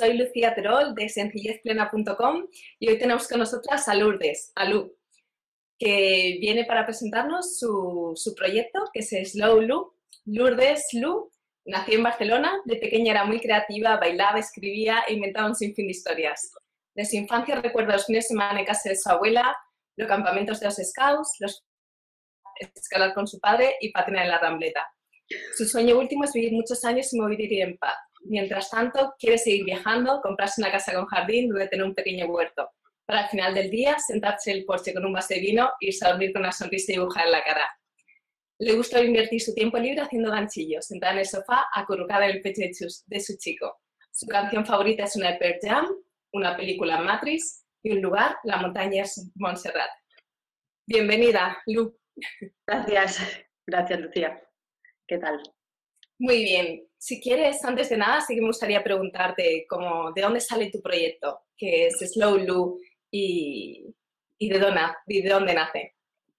soy Lucía Terol de sencillezplena.com y hoy tenemos con nosotras a Lourdes, a Lu, que viene para presentarnos su proyecto, que es Slow Lu. Lourdes Lu nació en Barcelona, de pequeña era muy creativa, bailaba, escribía e inventaba un sinfín de historias. De su infancia recuerda los fines de semana en casa de su abuela, los campamentos de los scouts, escalar con su padre y patinar en la rambleta. Su sueño último es vivir muchos años y vivir en paz. Mientras tanto, quiere seguir viajando, comprarse una casa con jardín donde tener un pequeño huerto. Para al final del día, sentarse en el porche con un vaso de vino y irse a dormir con una sonrisa y dibujar en la cara. Le gusta invertir su tiempo libre haciendo ganchillos, sentada en el sofá, acurrucada en el pecho de su chico. Su canción favorita es una de Pearl Jam, una película Matrix y un lugar, la montaña es Montserrat. Bienvenida, Lu. Gracias, gracias Lucía. ¿Qué tal? Muy bien. Si quieres, antes de nada, sí que me gustaría preguntarte de dónde sale tu proyecto, que es Slow Lu, y de dónde nace.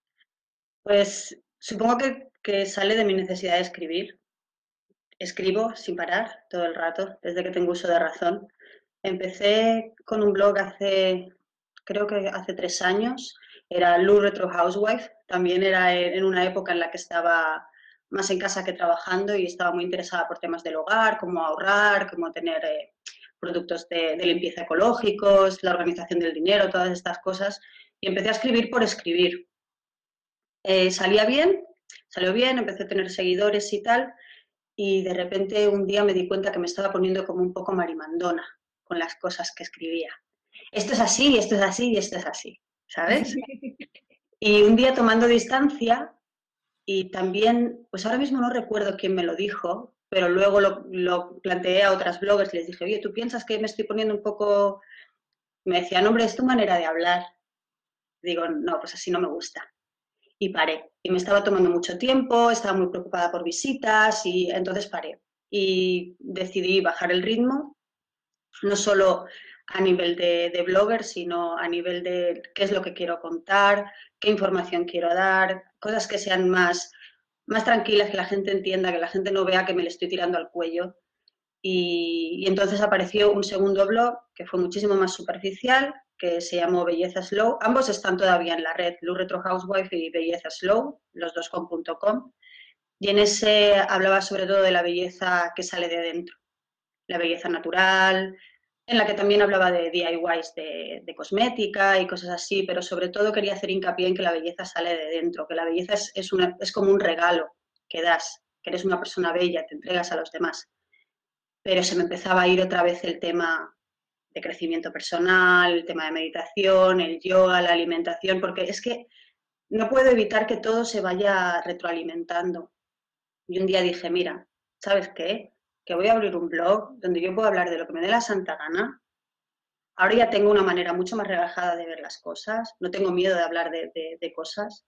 Pues supongo que sale de mi necesidad de escribir. Escribo sin parar todo el rato, desde que tengo uso de razón. Empecé con un blog creo que hace 3 años. Era Lu Retro Housewife. También era en una época en la que estaba más en casa que trabajando y estaba muy interesada por temas del hogar, cómo ahorrar, cómo tener productos de limpieza ecológicos, la organización del dinero, todas estas cosas. Y empecé a escribir por escribir. Salió bien, empecé a tener seguidores y tal, y de repente un día me di cuenta que me estaba poniendo como un poco marimandona con las cosas que escribía. Esto es así, esto es así y esto es así, ¿sabes? Y un día tomando distancia, y también, pues ahora mismo no recuerdo quién me lo dijo, pero luego lo planteé a otras bloggers y les dije, oye, ¿tú piensas que me estoy poniendo un poco...? Me decían, hombre, es tu manera de hablar. Digo, no, pues así no me gusta. Y paré. Y me estaba tomando mucho tiempo, estaba muy preocupada por visitas y entonces paré. Y decidí bajar el ritmo, no solo a nivel de blogger, sino a nivel de qué es lo que quiero contar, qué información quiero dar, cosas que sean más tranquilas, que la gente entienda, que la gente no vea que me le estoy tirando al cuello. Y entonces apareció un segundo blog que fue muchísimo más superficial, que se llamó Belleza Slow. Ambos están todavía en la red, Lu Retro Housewife y Belleza Slow, los dos con .com. Y en ese hablaba sobre todo de la belleza que sale de dentro, la belleza natural, en la que también hablaba de DIYs de cosmética y cosas así, pero sobre todo quería hacer hincapié en que la belleza sale de dentro, que la belleza es como un regalo que das, que eres una persona bella, te entregas a los demás. Pero se me empezaba a ir otra vez el tema de crecimiento personal, el tema de meditación, el yoga, la alimentación, porque es que no puedo evitar que todo se vaya retroalimentando. Y un día dije, mira, ¿sabes qué? Que voy a abrir un blog donde yo puedo hablar de lo que me dé la santa gana. Ahora ya tengo una manera mucho más relajada de ver las cosas, no tengo miedo de hablar de cosas,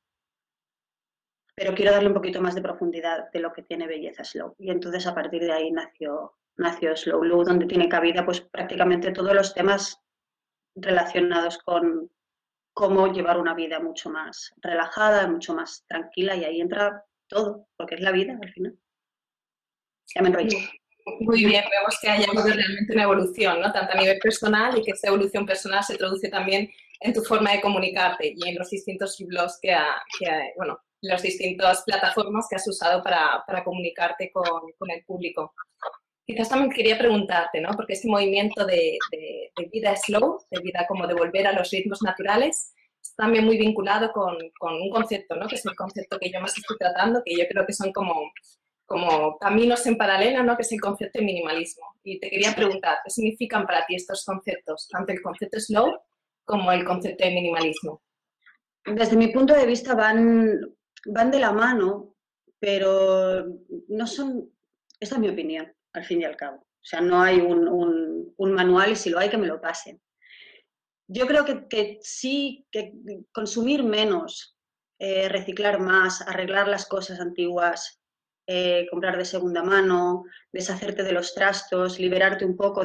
pero quiero darle un poquito más de profundidad de lo que tiene Belleza Slow. Y entonces a partir de ahí nació Slow Lu, donde tiene cabida pues prácticamente todos los temas relacionados con cómo llevar una vida mucho más relajada, mucho más tranquila, y ahí entra todo, porque es la vida al final. Ya me enrollo. Muy bien, vemos que haya habido realmente una evolución, ¿no? Tanto a nivel personal y que esa evolución personal se traduce también en tu forma de comunicarte y en los distintos blogs bueno, las distintas plataformas que has usado para comunicarte con el público. Quizás también quería preguntarte, ¿no? Porque este movimiento de vida slow, de vida como de volver a los ritmos naturales, está también muy vinculado con un concepto, ¿no? Que es el concepto que yo más estoy tratando, que yo creo que son como caminos en paralelo, ¿no? Que es el concepto de minimalismo. Y te quería preguntar, ¿qué significan para ti estos conceptos? Tanto el concepto slow como el concepto de minimalismo. Desde mi punto de vista van de la mano, pero no son, esta es mi opinión, al fin y al cabo. O sea, no hay un manual y si lo hay que me lo pasen. Yo creo que sí, que consumir menos, reciclar más, arreglar las cosas antiguas, comprar de segunda mano, deshacerte de los trastos, liberarte un poco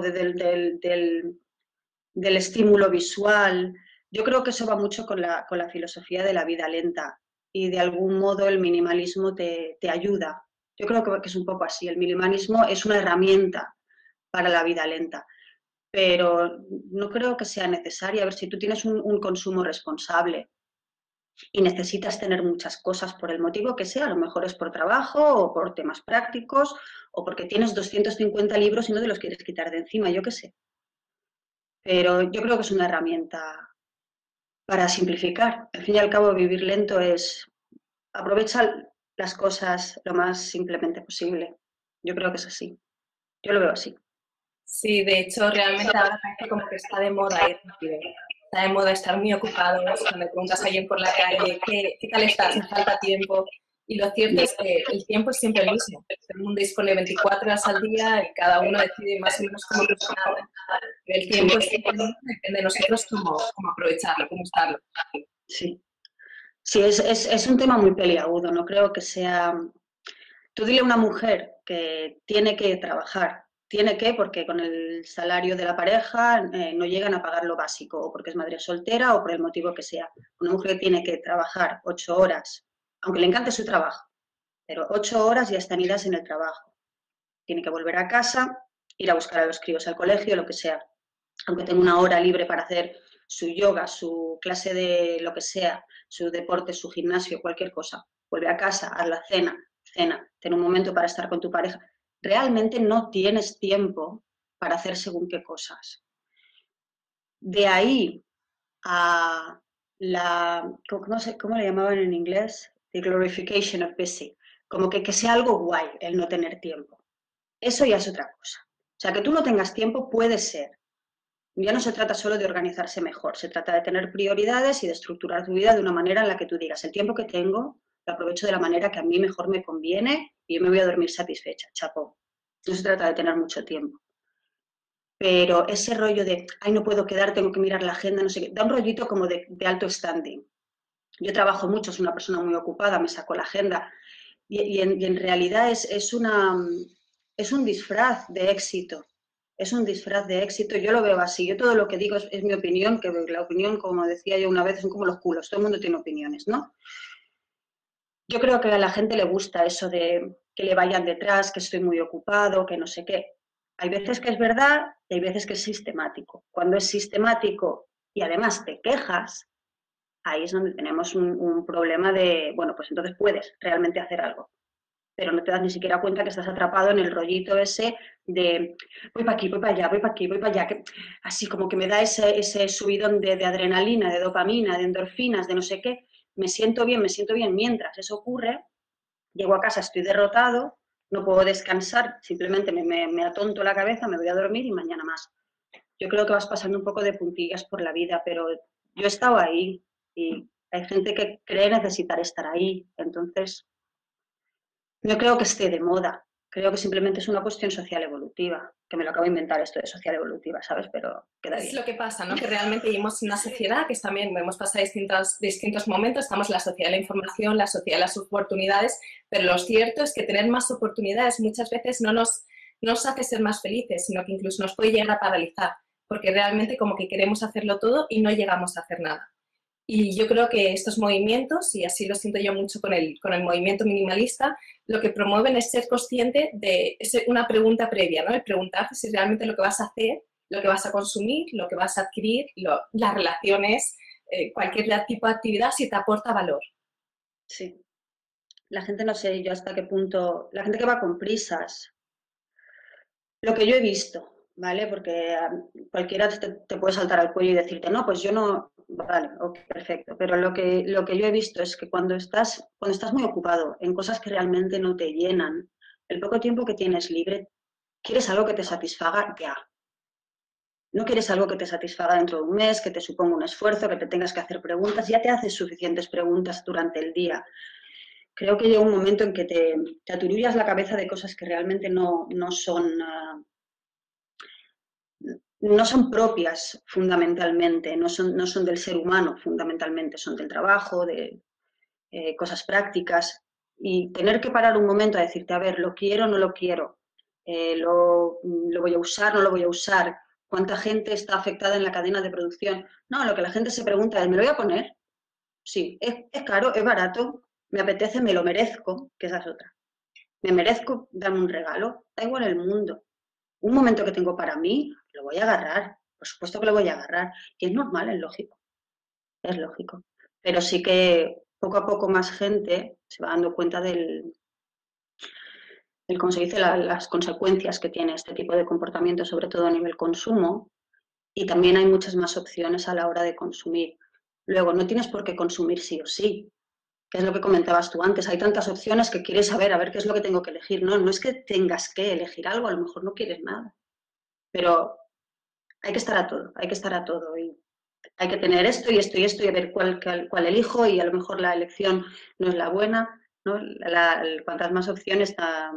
del estímulo visual. Yo creo que eso va mucho con la filosofía de la vida lenta y de algún modo el minimalismo te ayuda. Yo creo que es un poco así. El minimalismo es una herramienta para la vida lenta. pero no creo que sea necesaria. A ver, si tú tienes un consumo responsable y necesitas tener muchas cosas por el motivo que sea, a lo mejor es por trabajo o por temas prácticos o porque tienes 250 libros y no te los quieres quitar de encima, yo qué sé. Pero yo creo que es una herramienta para simplificar. Al fin y al cabo, vivir lento es aprovechar las cosas lo más simplemente posible. Yo creo que es así. Yo lo veo así. Sí, de hecho, realmente ahora parece como que está de moda ir rápido. Está de moda estar muy ocupados. Cuando preguntas a alguien por la calle, ¿qué tal estás? ¿Me falta tiempo? Y lo cierto es que el tiempo es siempre el mismo. Todo el mundo dispone 24 horas al día y cada uno decide más o menos cómo gestionarlo. Pero el Sí, tiempo es siempre el mismo, depende de nosotros cómo aprovecharlo, cómo usarlo. sí. Sí, es un tema muy peliagudo. No creo que sea. Tú dile a una mujer que tiene que trabajar, tiene que, porque con el salario de la pareja no llegan a pagar lo básico, o porque es madre soltera o por el motivo que sea. Una mujer que tiene que trabajar 8 horas, aunque le encante su trabajo, pero 8 horas ya están idas en el trabajo. Tiene que volver a casa, ir a buscar a los críos al colegio, lo que sea. Aunque tenga una hora libre para hacer su yoga, su clase de lo que sea, su deporte, su gimnasio, cualquier cosa. Vuelve a casa, haz la cena, ten un momento para estar con tu pareja. Realmente no tienes tiempo para hacer según qué cosas. De ahí a ¿cómo le llamaban en inglés? The glorification of busy. Como que sea algo guay el no tener tiempo. Eso ya es otra cosa. O sea, que tú no tengas tiempo puede ser. Ya no se trata solo de organizarse mejor, se trata de tener prioridades y de estructurar tu vida de una manera en la que tú digas, el tiempo que tengo lo aprovecho de la manera que a mí mejor me conviene y yo me voy a dormir satisfecha, chapó. No se trata de tener mucho tiempo. Pero ese rollo de, ay, no puedo quedar, tengo que mirar la agenda, no sé qué, da un rollito como de alto standing. Yo trabajo mucho, soy una persona muy ocupada, me saco la agenda y en realidad es un disfraz de éxito. Es un disfraz de éxito, yo lo veo así. Yo todo lo que digo es mi opinión, que la opinión, como decía yo una vez, son como los culos, todo el mundo tiene opiniones, ¿no? Yo creo que a la gente le gusta eso de que le vayan detrás, que estoy muy ocupado, que no sé qué. Hay veces que es verdad y hay veces que es sistemático. Cuando es sistemático y además te quejas, ahí es donde tenemos un problema de, bueno, pues entonces puedes realmente hacer algo, pero no te das ni siquiera cuenta que estás atrapado en el rollito ese de voy para aquí, voy para allá, voy para aquí, voy para allá, que, así como que me da ese subidón de adrenalina, de dopamina, de endorfinas, de no sé qué, me siento bien, mientras eso ocurre, llego a casa, estoy derrotado, no puedo descansar, simplemente me atonto la cabeza, me voy a dormir y mañana más. Yo creo que vas pasando un poco de puntillas por la vida, pero yo he estado ahí y hay gente que cree necesitar estar ahí, entonces no creo que esté de moda, creo que simplemente es una cuestión social evolutiva, que me lo acabo de inventar esto de social evolutiva, ¿sabes? Pero queda Es bien. lo que pasa, ¿no? Que realmente vivimos en una sociedad que también hemos pasado distintos momentos, estamos en la sociedad de la información, la sociedad de las oportunidades, pero lo cierto es que tener más oportunidades muchas veces no nos hace ser más felices, sino que incluso nos puede llegar a paralizar, porque realmente como que queremos hacerlo todo y no llegamos a hacer nada. Y yo creo que estos movimientos, y así lo siento yo mucho con el movimiento minimalista, lo que promueven es ser consciente de una pregunta previa, ¿no? El preguntarte si realmente lo que vas a hacer, lo que vas a consumir, lo que vas a adquirir, las relaciones, cualquier tipo de actividad, si te aporta valor. Sí, la gente no sé yo hasta qué punto, la gente que va con prisas, lo que yo he visto, ¿vale? Porque cualquiera te puede saltar al cuello y decirte, no, pues yo no, vale, ok, perfecto, pero lo que yo he visto es que cuando estás muy ocupado en cosas que realmente no te llenan, el poco tiempo que tienes libre, quieres algo que te satisfaga ya. No quieres algo que te satisfaga dentro de un mes, que te suponga un esfuerzo, que te tengas que hacer preguntas, ya te haces suficientes preguntas durante el día. Creo que llega un momento en que te aturullas la cabeza de cosas que realmente no son propias fundamentalmente, no son del ser humano fundamentalmente, son del trabajo, de cosas prácticas. Y tener que parar un momento a decirte, a ver, lo quiero o no lo quiero, lo voy a usar, no lo voy a usar, cuánta gente está afectada en la cadena de producción. No, lo que la gente se pregunta es, ¿me lo voy a poner? Sí, es caro, es barato, me apetece, me lo merezco, que esa es otra. Me merezco darme un regalo, da igual el mundo. Un momento que tengo para mí, lo voy a agarrar, por supuesto que lo voy a agarrar. Y es normal, es lógico, es lógico. Pero sí que poco a poco más gente se va dando cuenta ¿cómo se dice?, las consecuencias que tiene este tipo de comportamiento, sobre todo a nivel consumo, y también hay muchas más opciones a la hora de consumir. Luego, no tienes por qué consumir sí o sí, que es lo que comentabas tú antes. Hay tantas opciones que quieres saber, a ver qué es lo que tengo que elegir. No, no es que tengas que elegir algo, a lo mejor no quieres nada, pero hay que estar a todo, hay que estar a todo. Y hay que tener esto y esto y esto y a ver cuál elijo, y a lo mejor la elección no es la buena, ¿no? Cuantas más opciones,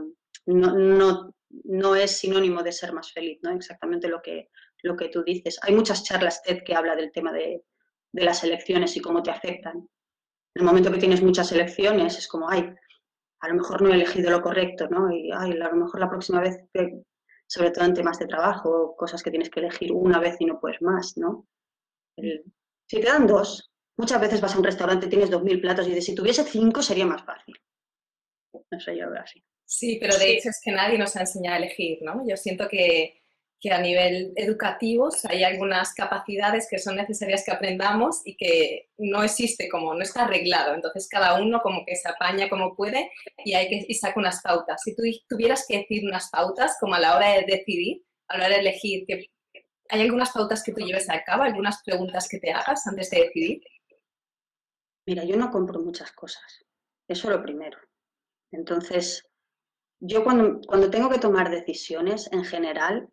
no es sinónimo de ser más feliz, ¿no? Exactamente lo que tú dices. Hay muchas charlas TED que habla del tema de las elecciones y cómo te afectan. En el momento que tienes muchas elecciones es como, ay, a lo mejor no he elegido lo correcto, ¿no? Y ay, a lo mejor la próxima vez, sobre todo en temas de trabajo, cosas que tienes que elegir una vez y no puedes más, ¿no? Si te dan dos, muchas veces vas a un restaurante, tienes 2000 platos y dices, si tuviese 5 sería más fácil. No sé, yo veo así. Sí, pero de hecho es que nadie nos ha enseñado a elegir, ¿no? Yo siento que a nivel educativo hay algunas capacidades que son necesarias que aprendamos y que no existe como, no está arreglado. Entonces cada uno como que se apaña como puede y saca unas pautas. Si tú tuvieras que decir unas pautas como a la hora de decidir, a la hora de elegir, que ¿hay algunas pautas que tú lleves a cabo, algunas preguntas que te hagas antes de decidir? Mira, yo no compro muchas cosas. Eso lo primero. Entonces, yo cuando tengo que tomar decisiones, en general,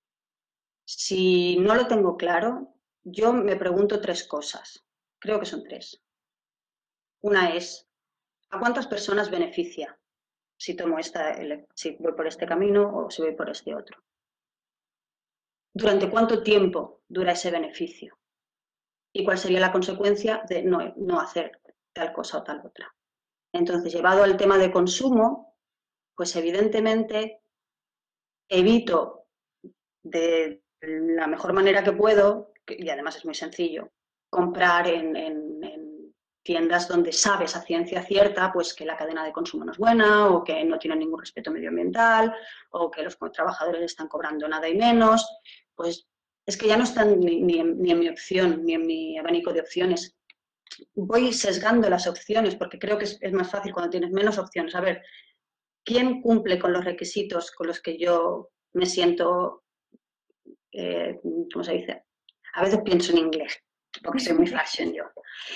si no lo tengo claro, yo me pregunto 3 cosas. Creo que son 3. Una es, ¿a cuántas personas beneficia si si voy por este camino o si voy por este otro? ¿Durante cuánto tiempo dura ese beneficio? ¿Y cuál sería la consecuencia de no hacer tal cosa o tal otra? Entonces, llevado al tema de consumo, pues evidentemente evito de la mejor manera que puedo, y además es muy sencillo, comprar en tiendas donde sabes a ciencia cierta pues que la cadena de consumo no es buena, o que no tienen ningún respeto medioambiental, o que los trabajadores están cobrando nada y menos. Pues es que ya no están ni en mi opción, ni en mi abanico de opciones. Voy sesgando las opciones porque creo que es más fácil cuando tienes menos opciones. A ver, ¿quién cumple con los requisitos con los que yo me siento, ¿cómo se dice? A veces pienso en inglés, porque soy muy fashion yo.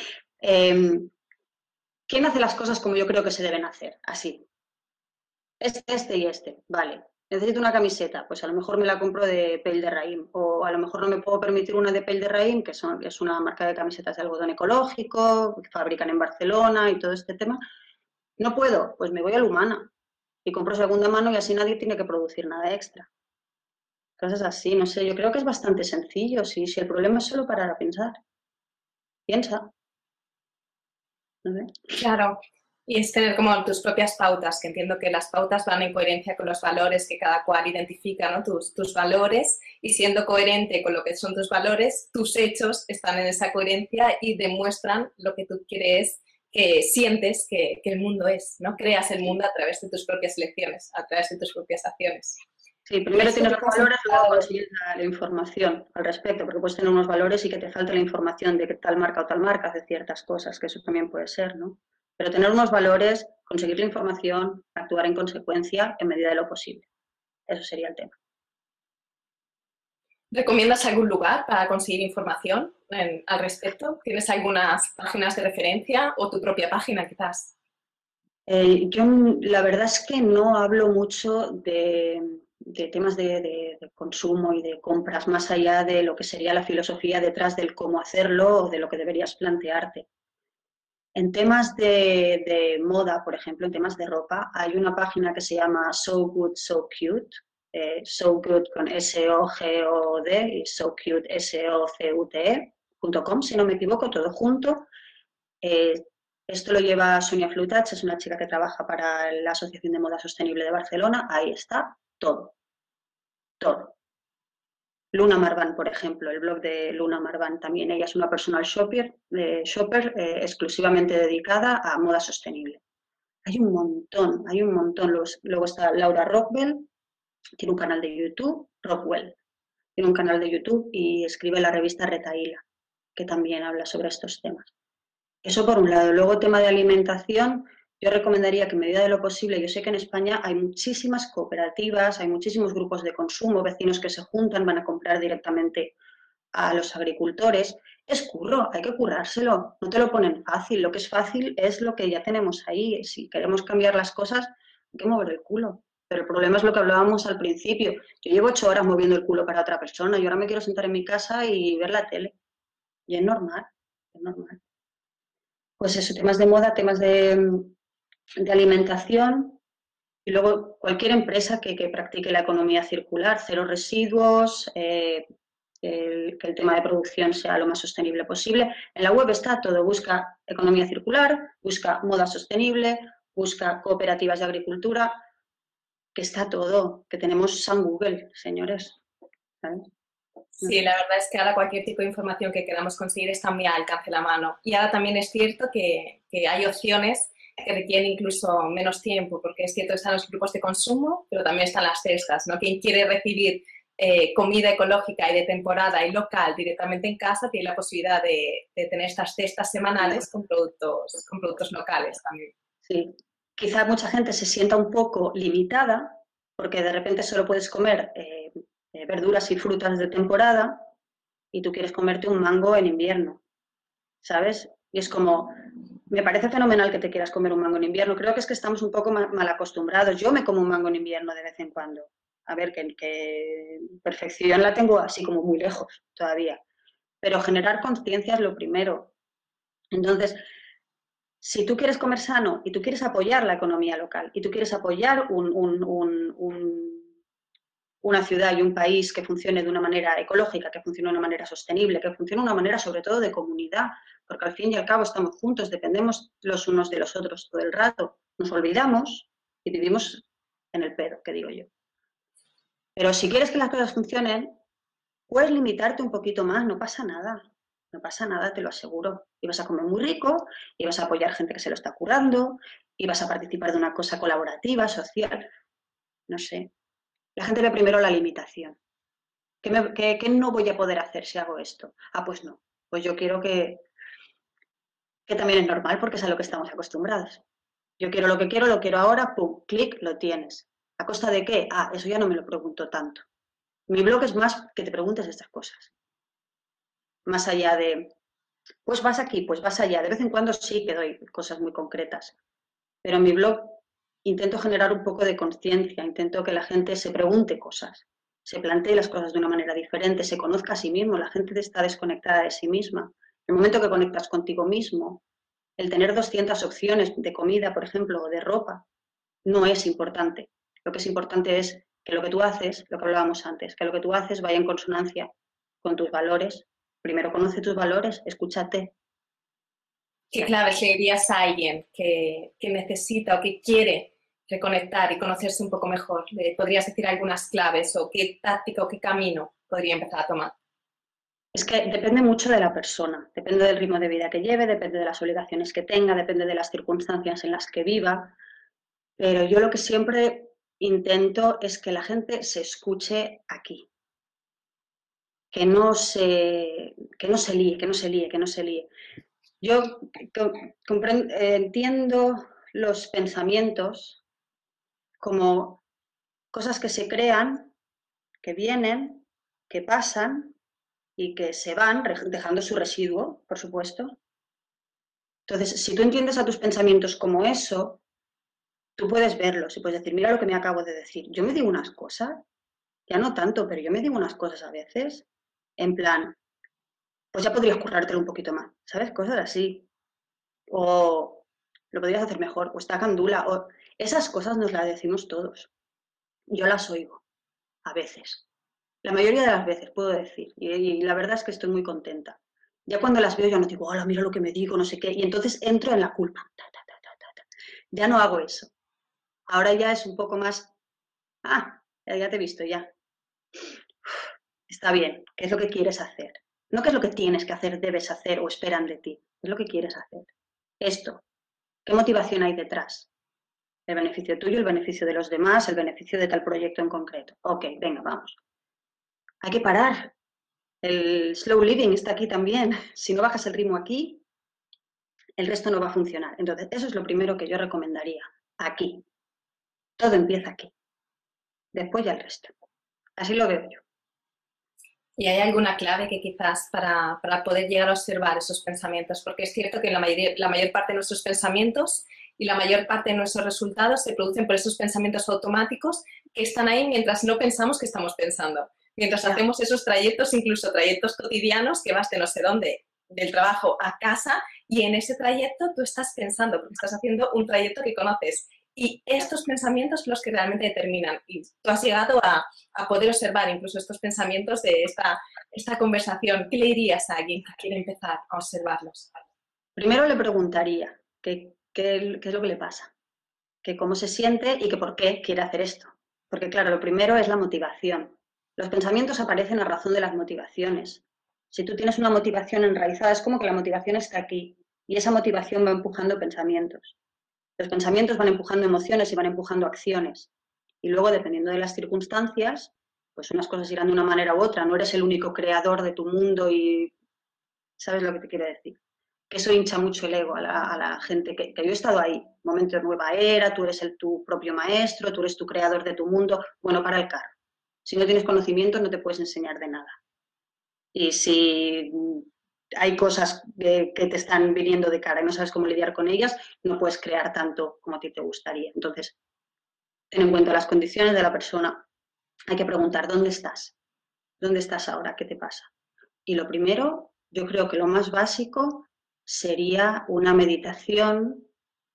¿Quién hace las cosas como yo creo que se deben hacer? Así. Este y este, vale. Necesito una camiseta, pues a lo mejor me la compro de Pel de Raïm, o a lo mejor no me puedo permitir una de Pel de Raïm, que es una marca de camisetas de algodón ecológico, que fabrican en Barcelona y todo este tema. No puedo, pues me voy a Lumana y compro segunda mano y así nadie tiene que producir nada extra. Cosas así, no sé, yo creo que es bastante sencillo, si el problema es solo parar a pensar. Piensa, no sé. Claro, y es tener como tus propias pautas, que entiendo que las pautas van en coherencia con los valores que cada cual identifica, ¿no? Tus valores, y siendo coherente con lo que son tus valores, tus hechos están en esa coherencia y demuestran lo que tú crees, que sientes que el mundo es, ¿no? Creas el mundo a través de tus propias elecciones, a través de tus propias acciones. Sí, primero tienes los valores, luego consigues la información al respecto, porque puedes tener unos valores y que te falte la información de que tal marca o tal marca hace ciertas cosas, que eso también puede ser, ¿no? Pero tener unos valores, conseguir la información, actuar en consecuencia en medida de lo posible. Eso sería el tema. ¿Recomiendas algún lugar para conseguir información al respecto? ¿Tienes algunas páginas de referencia o tu propia página quizás? Yo la verdad es que no hablo mucho de temas de consumo y de compras, más allá de lo que sería la filosofía detrás del cómo hacerlo o de lo que deberías plantearte. En temas de moda, por ejemplo, en temas de ropa, hay una página que se llama So Good, So Cute, So Good con S-O-G-O-D y So Cute, S-O-C-U-T-E.com, si no me equivoco, todo junto. Eh, Esto lo lleva Sonia Flutats, es una chica que trabaja para la Asociación de Moda Sostenible de Barcelona. Ahí está todo, todo. Luna Marban, por ejemplo, el blog de Luna Marban también. Ella es una personal shopper exclusivamente dedicada a moda sostenible. Hay un montón, hay un montón. Luego está Laura Rockwell, tiene un canal de YouTube, Rockwell. tiene un canal de YouTube y escribe la revista Retahíla, que también habla sobre estos temas. Eso por un lado. Luego, tema de alimentación, yo recomendaría que en medida de lo posible, yo sé que en España hay muchísimas cooperativas, hay muchísimos grupos de consumo, vecinos que se juntan, van a comprar directamente a los agricultores. Es curro, hay que currárselo, no te lo ponen fácil, lo que es fácil es lo que ya tenemos ahí. Si queremos cambiar las cosas, hay que mover el culo. Pero el problema es lo que hablábamos al principio. Yo llevo 8 horas moviendo el culo para otra persona y ahora me quiero sentar en mi casa y ver la tele. Y es normal, es normal. Pues eso, temas de moda, temas de alimentación y luego cualquier empresa que practique la economía circular, cero residuos, que el tema de producción sea lo más sostenible posible. En la web está todo, busca economía circular, busca moda sostenible, busca cooperativas de agricultura, que está todo, que tenemos San Google, señores. ¿Sabes? Sí, la verdad es que ahora cualquier tipo de información que queramos conseguir está muy al alcance de la mano. Y ahora también es cierto que hay opciones que requieren incluso menos tiempo, porque es cierto que están los grupos de consumo, pero también están las cestas, ¿no? Quien quiere recibir comida ecológica y de temporada y local directamente en casa tiene la posibilidad de tener estas cestas semanales con productos locales también. Sí, quizá mucha gente se sienta un poco limitada porque de repente solo puedes comer verduras y frutas de temporada y tú quieres comerte un mango en invierno, ¿sabes? Y es como, me parece fenomenal que te quieras comer un mango en invierno. Creo que es que estamos un poco mal acostumbrados. Yo me como un mango en invierno de vez en cuando. A ver, que perfección la tengo así como muy lejos todavía. Pero generar conciencia es lo primero. Entonces, si tú quieres comer sano y tú quieres apoyar la economía local y tú quieres apoyar una ciudad y un país que funcione de una manera ecológica, que funcione de una manera sostenible, que funcione de una manera sobre todo de comunidad, porque al fin y al cabo estamos juntos, dependemos los unos de los otros todo el rato, nos olvidamos y vivimos en el pedo, que digo yo. Pero si quieres que las cosas funcionen, puedes limitarte un poquito más, no pasa nada. No pasa nada, te lo aseguro. Y vas a comer muy rico, y vas a apoyar gente que se lo está curando, y vas a participar de una cosa colaborativa, social. No sé. La gente ve primero la limitación. ¿Qué no voy a poder hacer si hago esto? Ah, pues no. Pues yo quiero que también es normal porque es a lo que estamos acostumbrados. Yo quiero lo quiero ahora, pum, clic, lo tienes. ¿A costa de qué? Ah, eso ya no me lo pregunto tanto. Mi blog es más que te preguntes estas cosas. Más allá de, pues vas aquí, pues vas allá. De vez en cuando sí que doy cosas muy concretas. Pero en mi blog intento generar un poco de conciencia, intento que la gente se pregunte cosas, se plantee las cosas de una manera diferente, se conozca a sí mismo. La gente está desconectada de sí misma. El momento que conectas contigo mismo, el tener 200 opciones de comida, por ejemplo, o de ropa, no es importante. Lo que es importante es que lo que tú haces, lo que hablábamos antes, que lo que tú haces vaya en consonancia con tus valores. Primero conoce tus valores, escúchate. ¿Qué claves le dirías a alguien que necesita o que quiere reconectar y conocerse un poco mejor? ¿Le podrías decir algunas claves o qué táctica o qué camino podría empezar a tomar? Es que depende mucho de la persona, depende del ritmo de vida que lleve, depende de las obligaciones que tenga, depende de las circunstancias en las que viva, pero yo lo que siempre intento es que la gente se escuche aquí, que no se líe, que no se líe, que no se líe. Yo entiendo los pensamientos como cosas que se crean, que vienen, que pasan y que se van dejando su residuo, por supuesto. Entonces, si tú entiendes a tus pensamientos como eso, tú puedes verlos y puedes decir, mira lo que me acabo de decir. Yo me digo unas cosas, ya no tanto, pero yo me digo unas cosas a veces, en plan, pues ya podrías currártelo un poquito más, ¿sabes? Cosas así. O lo podrías hacer mejor, o está candula, o esas cosas nos las decimos todos. Yo las oigo, a veces. La mayoría de las veces puedo decir, y la verdad es que estoy muy contenta. Ya cuando las veo, ya no digo, hola, mira lo que me digo, no sé qué, y entonces entro en la culpa. Ya no hago eso. Ahora ya es un poco más, ya te he visto, ya. Está bien, ¿qué es lo que quieres hacer? No qué es lo que tienes que hacer, debes hacer o esperan de ti. ¿Qué es lo que quieres hacer? Esto, ¿qué motivación hay detrás? El beneficio tuyo, el beneficio de los demás, el beneficio de tal proyecto en concreto. Ok, venga, vamos. hay que parar. El slow living está aquí también. Si no bajas el ritmo aquí, el resto no va a funcionar. Entonces, eso es lo primero que yo recomendaría. Aquí. Todo empieza aquí. Después ya el resto. Así lo veo yo. ¿Y hay alguna clave que quizás para poder llegar a observar esos pensamientos? Porque es cierto que la mayor parte de nuestros pensamientos y la mayor parte de nuestros resultados se producen por esos pensamientos automáticos que están ahí mientras no pensamos que estamos pensando. Mientras Ya. hacemos esos trayectos, incluso trayectos cotidianos, que vas de no sé dónde, del trabajo a casa, y en ese trayecto tú estás pensando, porque estás haciendo un trayecto que conoces. Y estos pensamientos son los que realmente determinan. Y tú has llegado a poder observar incluso estos pensamientos de esta conversación. ¿Qué le dirías a alguien que quiere empezar a observarlos? Primero le preguntaría qué es lo que le pasa, que cómo se siente y que por qué quiere hacer esto. Porque claro, lo primero es la motivación. Los pensamientos aparecen a razón de las motivaciones. Si tú tienes una motivación enraizada, es como que la motivación está aquí y esa motivación va empujando pensamientos. Los pensamientos van empujando emociones y van empujando acciones. Y luego, dependiendo de las circunstancias, pues unas cosas irán de una manera u otra. No eres el único creador de tu mundo y sabes lo que te quiero decir. Que eso hincha mucho el ego a la gente, que yo he estado ahí, momento de nueva era, tú eres tu propio maestro, tú eres tu creador de tu mundo. Bueno, para el carro. Si no tienes conocimiento, no te puedes enseñar de nada. Y si hay cosas que te están viniendo de cara y no sabes cómo lidiar con ellas, no puedes crear tanto como a ti te gustaría. Entonces, ten en cuenta las condiciones de la persona. Hay que preguntar, ¿dónde estás? ¿Dónde estás ahora? ¿Qué te pasa? Y lo primero, yo creo que lo más básico sería una meditación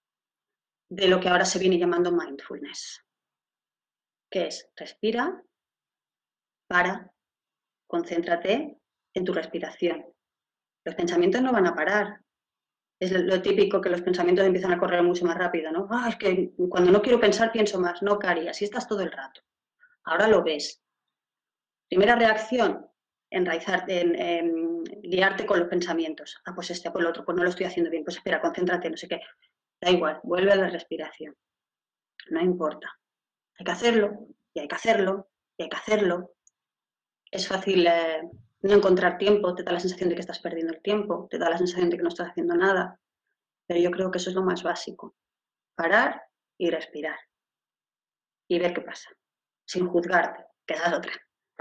de lo que ahora se viene llamando mindfulness, que es respira, para, concéntrate en tu respiración. Los pensamientos no van a parar. Es lo típico que los pensamientos empiezan a correr mucho más rápido, ¿no? Es que cuando no quiero pensar pienso más. No, Cari, así estás todo el rato. Ahora lo ves. Primera reacción, enraizarte, guiarte con los pensamientos. Pues pues lo otro, pues no lo estoy haciendo bien. Pues espera, concéntrate, no sé qué. Da igual, vuelve a la respiración. No importa. Hay que hacerlo, y hay que hacerlo, y hay que hacerlo. Es fácil no encontrar tiempo, te da la sensación de que estás perdiendo el tiempo, te da la sensación de que no estás haciendo nada. Pero yo creo que eso es lo más básico. Parar y respirar. Y ver qué pasa. Sin juzgarte, que esa es otra.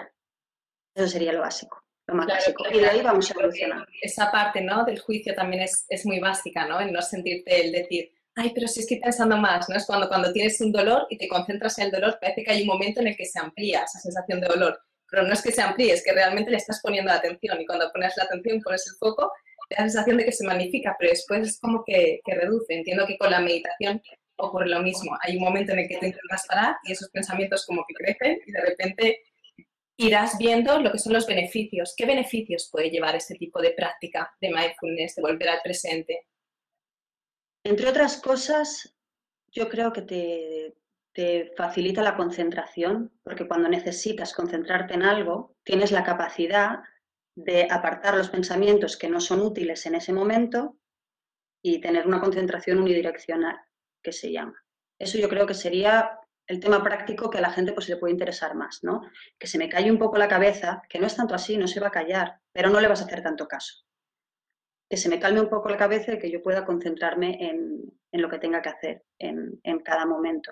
Eso sería lo básico, lo más Claro, básico. Y de ahí claro, vamos porque evolucionando. esa parte, ¿no?, del juicio también es muy básica, ¿no? El no sentirte, el decir, ay, pero si estoy pensando más, ¿no? Es cuando tienes un dolor y te concentras en el dolor, parece que hay un momento en el que se amplía esa sensación de dolor. Pero no es que se amplíe, es que realmente le estás poniendo la atención. Y cuando pones la atención, pones el foco, te da la sensación de que se magnifica, pero después es como que reduce. Entiendo que con la meditación ocurre lo mismo. Hay un momento en el que te intentas parar y esos pensamientos como que crecen y de repente irás viendo lo que son los beneficios. ¿Qué beneficios puede llevar este tipo de práctica de mindfulness, de volver al presente? Entre otras cosas, yo creo que te facilita la concentración, porque cuando necesitas concentrarte en algo, tienes la capacidad de apartar los pensamientos que no son útiles en ese momento y tener una concentración unidireccional, que se llama. Eso yo creo que sería el tema práctico que a la gente pues le puede interesar más, ¿no? Que se me calle un poco la cabeza, que no es tanto así, no se va a callar, pero no le vas a hacer tanto caso. Que se me calme un poco la cabeza y que yo pueda concentrarme en lo que tenga que hacer en cada momento.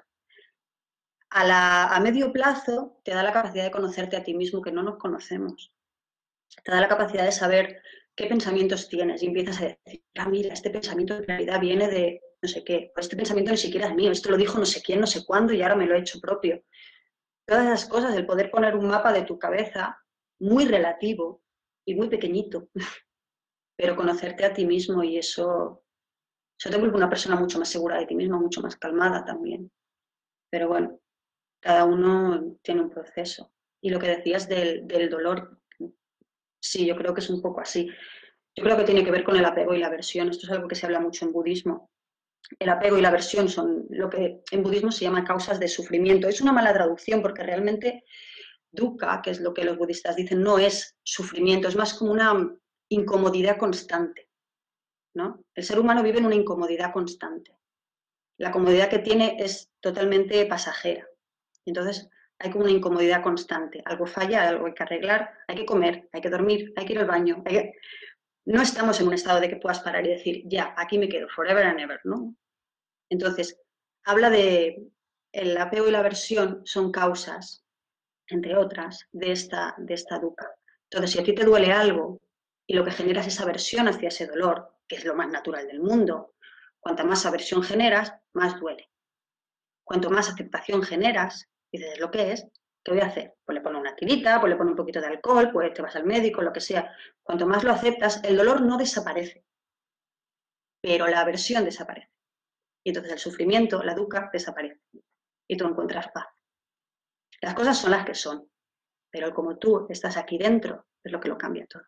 A medio plazo te da la capacidad de conocerte a ti mismo, que no nos conocemos. Te da la capacidad de saber qué pensamientos tienes y empiezas a decir, mira, este pensamiento en realidad viene de no sé qué, o este pensamiento ni siquiera es mío, esto lo dijo no sé quién, no sé cuándo y ahora me lo he hecho propio. Todas esas cosas, el poder poner un mapa de tu cabeza muy relativo y muy pequeñito, pero conocerte a ti mismo y eso te vuelve una persona mucho más segura de ti misma, mucho más calmada también. Pero bueno, cada uno tiene un proceso. Y lo que decías del dolor, sí, yo creo que es un poco así. Yo creo que tiene que ver con el apego y la aversión. Esto es algo que se habla mucho en budismo. El apego y la aversión son lo que en budismo se llama causas de sufrimiento. Es una mala traducción porque realmente dukkha, que es lo que los budistas dicen, no es sufrimiento, es más como una incomodidad constante, ¿no? El ser humano vive en una incomodidad constante. La comodidad que tiene es totalmente pasajera. Entonces, hay como una incomodidad constante. Algo falla, algo hay que arreglar, hay que comer, hay que dormir, hay que ir al baño. No estamos en un estado de que puedas parar y decir, ya, aquí me quedo, forever and ever, ¿no? Entonces, habla de el apego y la aversión son causas, entre otras, de esta dukkha. Entonces, si a ti te duele algo y lo que generas es aversión hacia ese dolor, que es lo más natural del mundo, cuanta más aversión generas, más duele. Cuanto más aceptación generas, dices, es lo que es, ¿qué voy a hacer? Pues le pones una tirita, pues le pones un poquito de alcohol, pues te vas al médico, lo que sea. Cuanto más lo aceptas, el dolor no desaparece, pero la aversión desaparece. Y entonces el sufrimiento, la dukkha, desaparece. Y tú encuentras paz. Las cosas son las que son, pero como tú estás aquí dentro, es lo que lo cambia todo.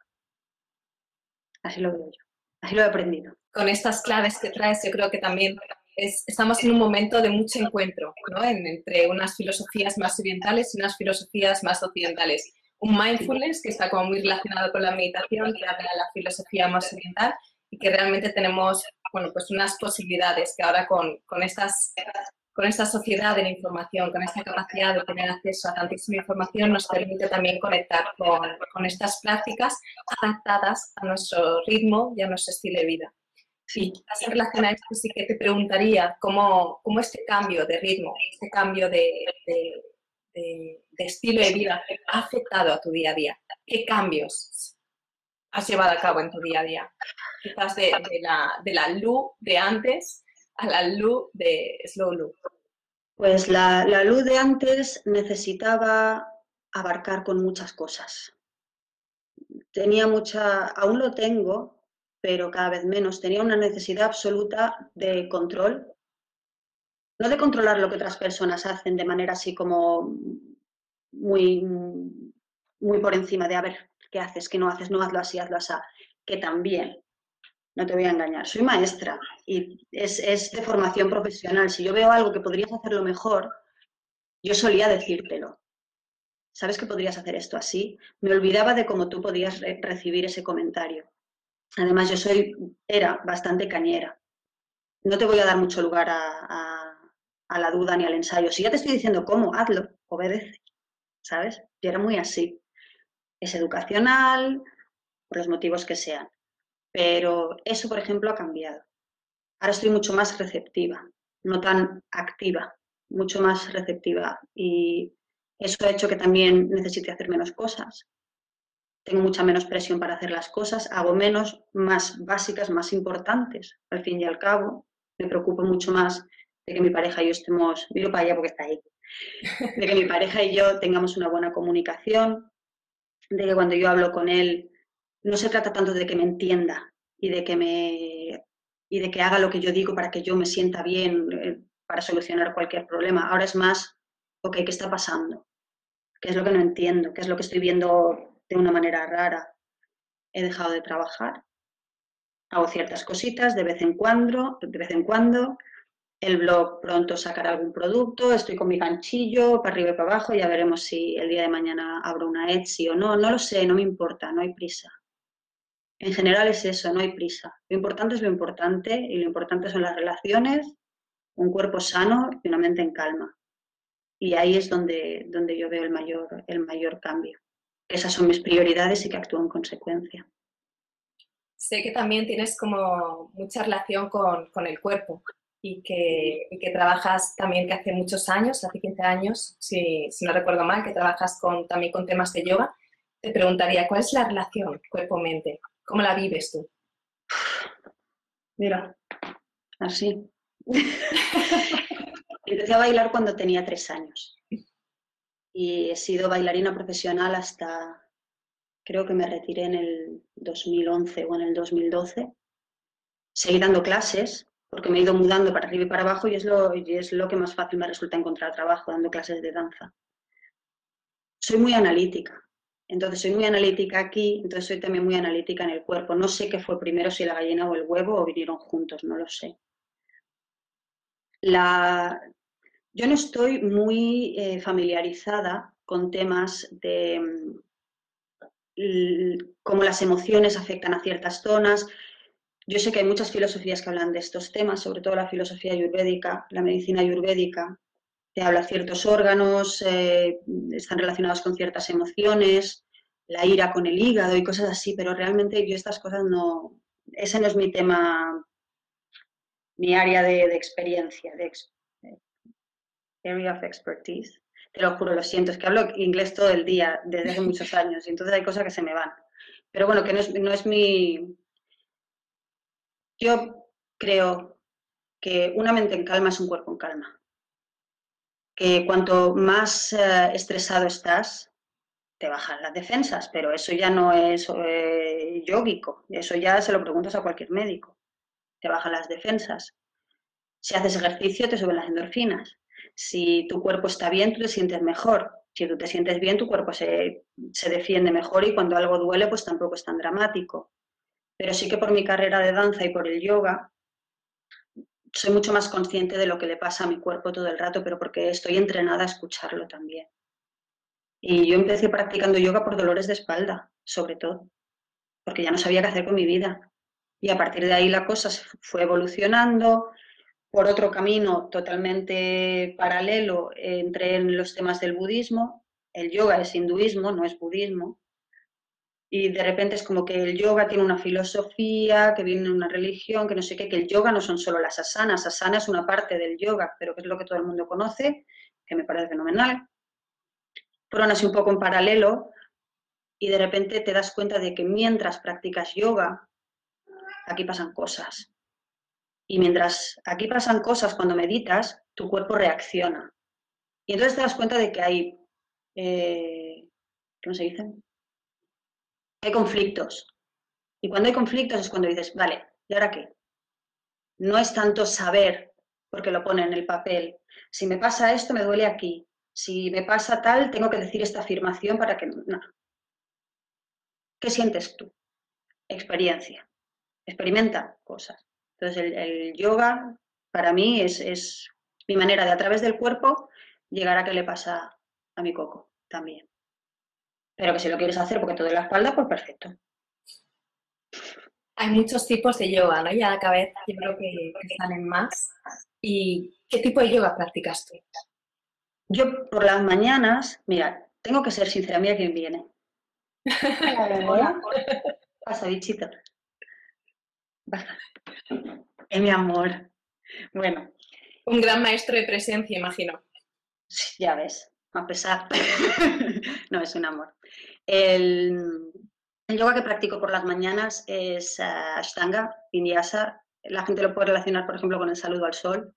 Así lo veo yo. Así lo he aprendido. Con estas claves que traes, yo creo que también estamos en un momento de mucho encuentro, ¿no? Entre unas filosofías más orientales y unas filosofías más occidentales. Un mindfulness que está como muy relacionado con la meditación, que habla de la filosofía más oriental y que realmente tenemos, bueno, pues unas posibilidades que ahora con esta sociedad de la información, con esta capacidad de tener acceso a tantísima información, nos permite también conectar con estas prácticas adaptadas a nuestro ritmo y a nuestro estilo de vida. Sí. Y en relación a esto sí que te preguntaría cómo este cambio de ritmo, este cambio de estilo de vida ha afectado a tu día a día. ¿Qué cambios has llevado a cabo en tu día a día? Quizás de la Lu de antes a la Lu de Slow Lu. Pues la luz de antes necesitaba abarcar con muchas cosas. Tenía mucha, aún lo tengo, pero cada vez menos. Tenía una necesidad absoluta de control. No de controlar lo que otras personas hacen de manera así como muy, muy por encima de a ver qué haces, qué no haces, no hazlo así, que también. No te voy a engañar, soy maestra y es de formación profesional. Si yo veo algo que podrías hacerlo mejor, yo solía decírtelo. ¿Sabes que podrías hacer esto así? Me olvidaba de cómo tú podías recibir ese comentario. Además, era bastante cañera. No te voy a dar mucho lugar a la duda ni al ensayo. Si ya te estoy diciendo cómo, hazlo, obedece, ¿sabes? Yo era muy así. Es educacional, por los motivos que sean. Pero eso, por ejemplo, ha cambiado. Ahora estoy mucho más receptiva, no tan activa, mucho más receptiva. Y eso ha hecho que también necesite hacer menos cosas. Tengo mucha menos presión para hacer las cosas, hago menos, más básicas, más importantes. Al fin y al cabo, me preocupo mucho más de que mi pareja y yo estemos, miro para allá porque está ahí, de que mi pareja y yo tengamos una buena comunicación, de que cuando yo hablo con él no se trata tanto de que me entienda y de que haga lo que yo digo para que yo me sienta bien, para solucionar cualquier problema. Ahora es más, ok, ¿qué está pasando? ¿Qué es lo que no entiendo? ¿Qué es lo que estoy viendo de una manera rara? He dejado de trabajar, hago ciertas cositas de vez en cuando. El blog pronto sacará algún producto, estoy con mi ganchillo para arriba y para abajo, ya veremos si el día de mañana abro una Etsy o no, no lo sé, no me importa, no hay prisa. En general es eso, no hay prisa. Lo importante es lo importante y lo importante son las relaciones, un cuerpo sano y una mente en calma. Y ahí es donde yo veo el mayor cambio. Esas son mis prioridades y que actúo en consecuencia. Sé que también tienes como mucha relación con el cuerpo y que trabajas también, que hace muchos años, hace 15 años, si no recuerdo mal, que trabajas también con temas de yoga. Te preguntaría, ¿cuál es la relación cuerpo-mente? ¿Cómo la vives tú? Mira, así. Empecé a bailar cuando tenía 3 años y he sido bailarina profesional hasta, creo que me retiré en el 2011 o en el 2012. Seguí dando clases porque me he ido mudando para arriba y para abajo y es lo que más fácil me resulta encontrar trabajo, dando clases de danza. Soy muy analítica, entonces soy muy analítica aquí, entonces soy también muy analítica en el cuerpo. No sé qué fue primero, si la gallina o el huevo, o vinieron juntos, no lo sé. Yo no estoy muy familiarizada con temas de cómo las emociones afectan a ciertas zonas. Yo sé que hay muchas filosofías que hablan de estos temas, sobre todo la filosofía ayurvédica, la medicina ayurvédica. te habla ciertos órganos, están relacionados con ciertas emociones, la ira con el hígado y cosas así, pero realmente yo estas cosas no, ese no es mi tema, mi área de experiencia, area of expertise. Te lo juro, lo siento, es que hablo inglés todo el día, desde hace muchos años, y entonces hay cosas que se me van. Pero bueno, que no es mi... Yo creo que una mente en calma es un cuerpo en calma. Que cuanto más estresado estás, te bajan las defensas, pero eso ya no es yógico, eso ya se lo preguntas a cualquier médico. Te bajan las defensas. Si haces ejercicio, te suben las endorfinas. Si tu cuerpo está bien, tú te sientes mejor. Si tú te sientes bien, tu cuerpo se defiende mejor y cuando algo duele, pues tampoco es tan dramático. Pero sí que por mi carrera de danza y por el yoga, soy mucho más consciente de lo que le pasa a mi cuerpo todo el rato, pero porque estoy entrenada a escucharlo también. Y yo empecé practicando yoga por dolores de espalda, sobre todo, porque ya no sabía qué hacer con mi vida. Y a partir de ahí la cosa fue evolucionando. Por otro camino totalmente paralelo, entré en los temas del budismo. El yoga es hinduismo, no es budismo. Y de repente es como que el yoga tiene una filosofía, que viene de una religión, que no sé qué, que el yoga no son solo las asanas. Asana es una parte del yoga, pero que es lo que todo el mundo conoce, que me parece fenomenal. Fueron así un poco en paralelo y de repente te das cuenta de que mientras practicas yoga, aquí pasan cosas. Y mientras aquí pasan cosas cuando meditas, tu cuerpo reacciona. Y entonces te das cuenta de que hay, ¿cómo se dice? Hay conflictos. Y cuando hay conflictos es cuando dices, vale, ¿y ahora qué? No es tanto saber, porque lo pone en el papel. Si me pasa esto, me duele aquí. Si me pasa tal, tengo que decir esta afirmación para que... No. ¿Qué sientes tú? Experiencia. Experimenta cosas. Entonces el yoga para mí es mi manera de a través del cuerpo llegar a qué le pasa a mi coco también. Pero que si lo quieres hacer porque te duele la espalda, pues perfecto. Hay muchos tipos de yoga, ¿no? Ya cada vez yo creo que salen más. ¿Y qué tipo de yoga practicas tú? Yo por las mañanas, mira, tengo que ser sincera, mira quién viene. Hola, bebé. Hola. Pasa, bichito. Baja. Mi amor. Bueno, Un gran maestro de presencia, imagino. sí, ya ves, a pesar. No, es un amor. El, el yoga que practico por las mañanas es Ashtanga, Vinyasa. La gente lo puede relacionar, por ejemplo, con el saludo al sol.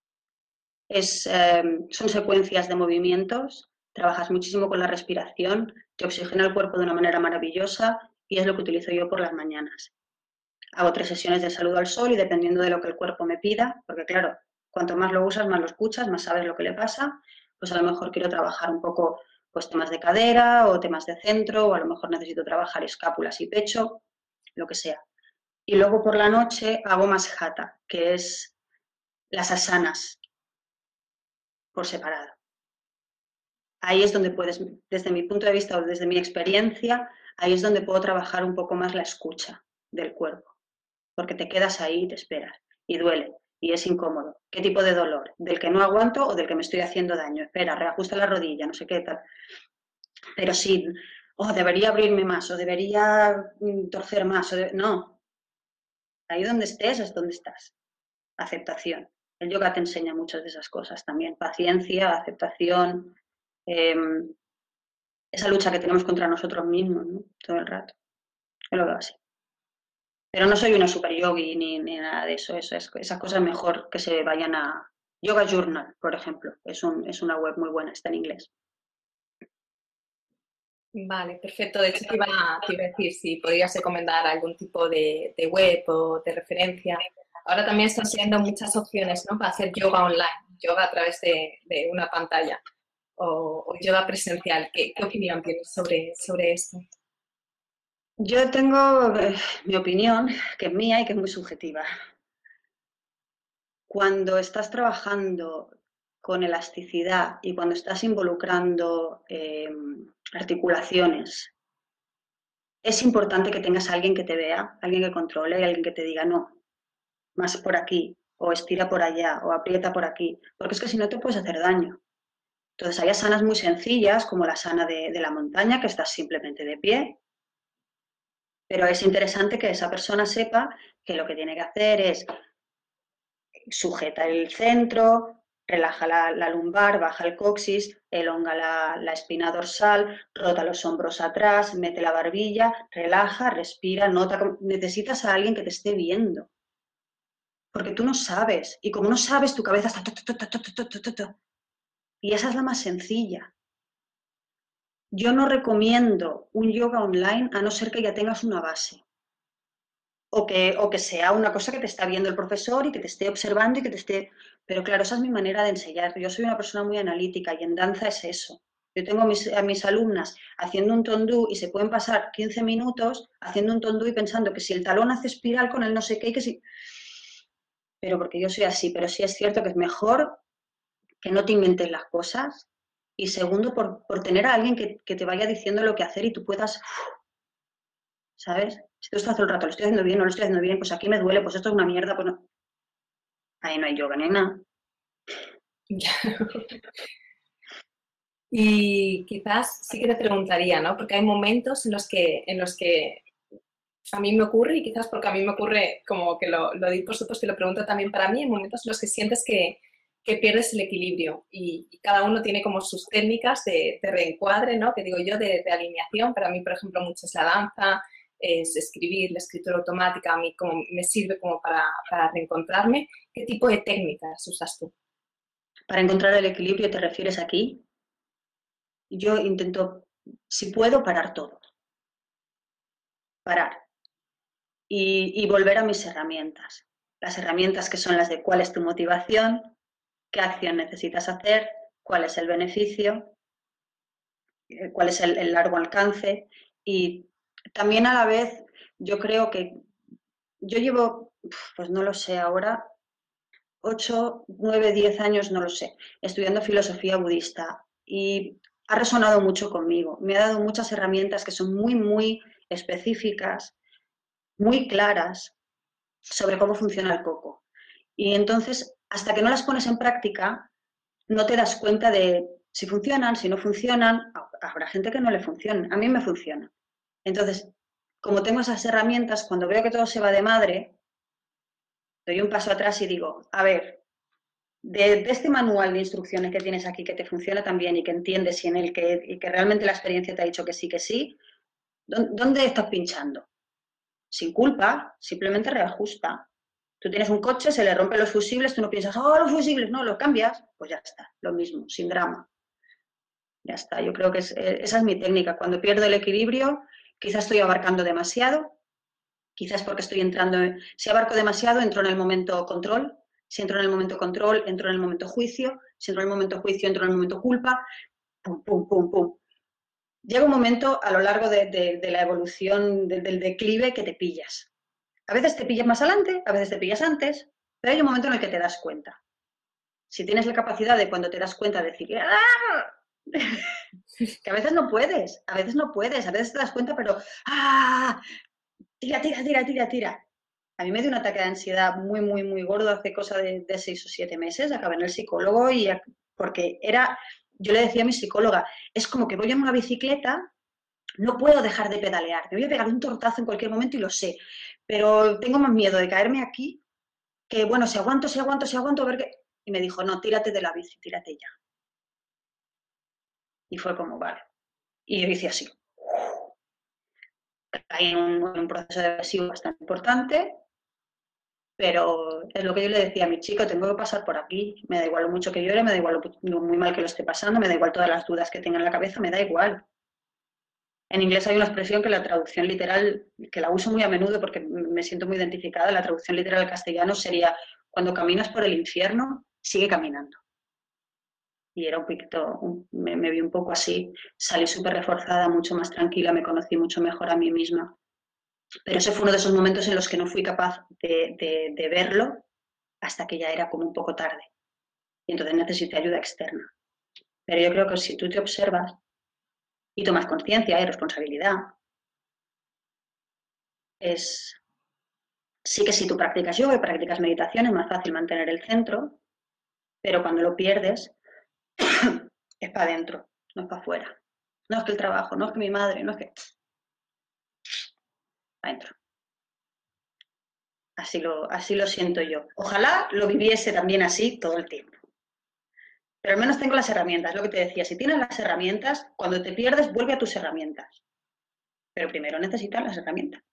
Son secuencias de movimientos, trabajas muchísimo con la respiración, te oxigena el cuerpo de una manera maravillosa y es lo que utilizo yo por las mañanas. Hago 3 sesiones de saludo al sol y dependiendo de lo que el cuerpo me pida, porque claro, cuanto más lo usas, más lo escuchas, más sabes lo que le pasa, pues a lo mejor quiero trabajar un poco pues temas de cadera o temas de centro, o a lo mejor necesito trabajar escápulas y pecho, lo que sea. Y luego por la noche hago más hatha, que es las asanas por separado. Ahí es donde puedes, desde mi punto de vista o desde mi experiencia, ahí es donde puedo trabajar un poco más la escucha del cuerpo, porque te quedas ahí y te esperas, y duele, y es incómodo. ¿Qué tipo de dolor? ¿Del que no aguanto o del que me estoy haciendo daño? Espera, reajusta la rodilla, no sé qué tal. Pero sí, oh, debería abrirme más, o debería torcer más, no. Ahí donde estés es donde estás. Aceptación. El yoga te enseña muchas de esas cosas también. Paciencia, aceptación, eh, esa lucha que tenemos contra nosotros mismos, ¿no? Todo el rato. Yo lo veo así. Pero no soy una super yogi ni nada de eso. Esas cosas mejor que se vayan a... Yoga Journal, por ejemplo. Es una web muy buena, está en inglés. Vale, perfecto. De hecho, te iba a decir si podrías recomendar algún tipo de web o de referencia. Ahora también están siendo muchas opciones, ¿no? Para hacer yoga online, yoga a través de una pantalla o yoga presencial. ¿Qué opinión tienes sobre esto? Yo tengo mi opinión, que es mía y que es muy subjetiva. Cuando estás trabajando con elasticidad y cuando estás involucrando articulaciones, es importante que tengas a alguien que te vea, alguien que controle y alguien que te diga no, más por aquí, o estira por allá, o aprieta por aquí, porque es que si no te puedes hacer daño. Entonces hay asanas muy sencillas, como la asana de la montaña, que estás simplemente de pie, pero es interesante que esa persona sepa que lo que tiene que hacer es sujeta el centro, relaja la lumbar, baja el coxis, elonga la espina dorsal, rota los hombros atrás, mete la barbilla, relaja, respira, nota. Necesitas a alguien que te esté viendo, porque tú no sabes, y como no sabes, tu cabeza está... Y esa es la más sencilla. Yo no recomiendo un yoga online a no ser que ya tengas una base. O que sea una cosa que te está viendo el profesor y que te esté observando y que te esté... Pero claro, esa es mi manera de enseñar. Yo soy una persona muy analítica y en danza es eso. Yo tengo a mis alumnas haciendo un tondú y se pueden pasar 15 minutos haciendo un tondú y pensando que si el talón hace espiral con el no sé qué, y que si... Pero porque yo soy así, pero sí es cierto que es mejor que no te inventes las cosas y segundo, por tener a alguien que te vaya diciendo lo que hacer y tú puedas, ¿sabes? Si tú estás todo el rato, lo estoy haciendo bien, no lo estoy haciendo bien, pues aquí me duele, pues esto es una mierda, pues no. Ahí no hay yoga ni hay nada. Y quizás sí que te preguntaría, ¿no? Porque hay momentos en los que a mí me ocurre, y quizás porque a mí me ocurre como que lo di por supuesto y lo pregunto también para mí, en momentos en los que sientes que pierdes el equilibrio y cada uno tiene como sus técnicas de reencuadre, ¿no? Que digo yo, de alineación. Para mí, por ejemplo, mucho es la danza, es escribir, la escritura automática, a mí como me sirve como para reencontrarme. ¿Qué tipo de técnicas usas tú? Para encontrar el equilibrio, ¿te refieres aquí? Yo intento, si puedo, parar todo. Parar. Y volver a mis herramientas. Las herramientas que son las de cuál es tu motivación, qué acción necesitas hacer, cuál es el beneficio, cuál es el largo alcance. Y también a la vez, yo creo que yo llevo, pues no lo sé ahora, 8, 9, 10 años, no lo sé, estudiando filosofía budista y ha resonado mucho conmigo. Me ha dado muchas herramientas que son muy, muy específicas, muy claras sobre cómo funciona el coco. Y entonces, hasta que no las pones en práctica, no te das cuenta de si funcionan, si no funcionan. Habrá gente que no le funciona, a mí me funciona. Entonces, como tengo esas herramientas, cuando veo que todo se va de madre, doy un paso atrás y digo, a ver, de este manual de instrucciones que tienes aquí que te funciona también y que entiendes y que realmente la experiencia te ha dicho que sí, ¿dónde estás pinchando? Sin culpa, simplemente reajusta. Tú tienes un coche, se le rompen los fusibles, tú no piensas, oh, los fusibles, no, los cambias, pues ya está, lo mismo, sin drama. Ya está, yo creo que esa es mi técnica. Cuando pierdo el equilibrio, quizás estoy abarcando demasiado, quizás porque estoy entrando, si abarco demasiado, entro en el momento control, si entro en el momento control, entro en el momento juicio, si entro en el momento juicio, entro en el momento culpa, pum, pum, pum, pum. Llega un momento a lo largo de la evolución del declive que te pillas. A veces te pillas más adelante, a veces te pillas antes, pero hay un momento en el que te das cuenta. Si tienes la capacidad de cuando te das cuenta de decir, ¡ah! Que a veces no puedes, a veces no puedes, a veces te das cuenta, pero ¡ah! Tira, tira, tira, tira, tira. A mí me dio un ataque de ansiedad muy, muy, muy gordo hace cosa de 6 o 7 meses. Acabé en el psicólogo y porque era, yo le decía a mi psicóloga, es como que voy en una bicicleta, no puedo dejar de pedalear, me voy a pegar un tortazo en cualquier momento y lo sé, pero tengo más miedo de caerme aquí que, bueno, si aguanto, si aguanto, si aguanto, a ver qué... Y me dijo, no, tírate de la bici, tírate ya. Y fue como, vale. Y yo hice así. Caí en un proceso depresivo bastante importante, pero es lo que yo le decía a mi chico, tengo que pasar por aquí, me da igual lo mucho que llore, me da igual lo muy mal que lo esté pasando, me da igual todas las dudas que tenga en la cabeza, me da igual. En inglés hay una expresión que la traducción literal, que la uso muy a menudo porque me siento muy identificada, la traducción literal al castellano sería, cuando caminas por el infierno, sigue caminando. Y era un poquito, me vi un poco así, salí súper reforzada, mucho más tranquila, me conocí mucho mejor a mí misma. Pero ese fue uno de esos momentos en los que no fui capaz de verlo hasta que ya era como un poco tarde. Y entonces necesité ayuda externa. Pero yo creo que si tú te observas y tomas conciencia y responsabilidad, es sí que si tú practicas yoga y practicas meditación es más fácil mantener el centro, pero cuando lo pierdes es para adentro, no es para afuera. No es que el trabajo, no es que mi madre, no es que... Para adentro. Así lo siento yo. Ojalá lo viviese también así todo el tiempo. Pero al menos tengo las herramientas, lo que te decía. Si tienes las herramientas, cuando te pierdes, vuelve a tus herramientas. Pero primero necesitas las herramientas.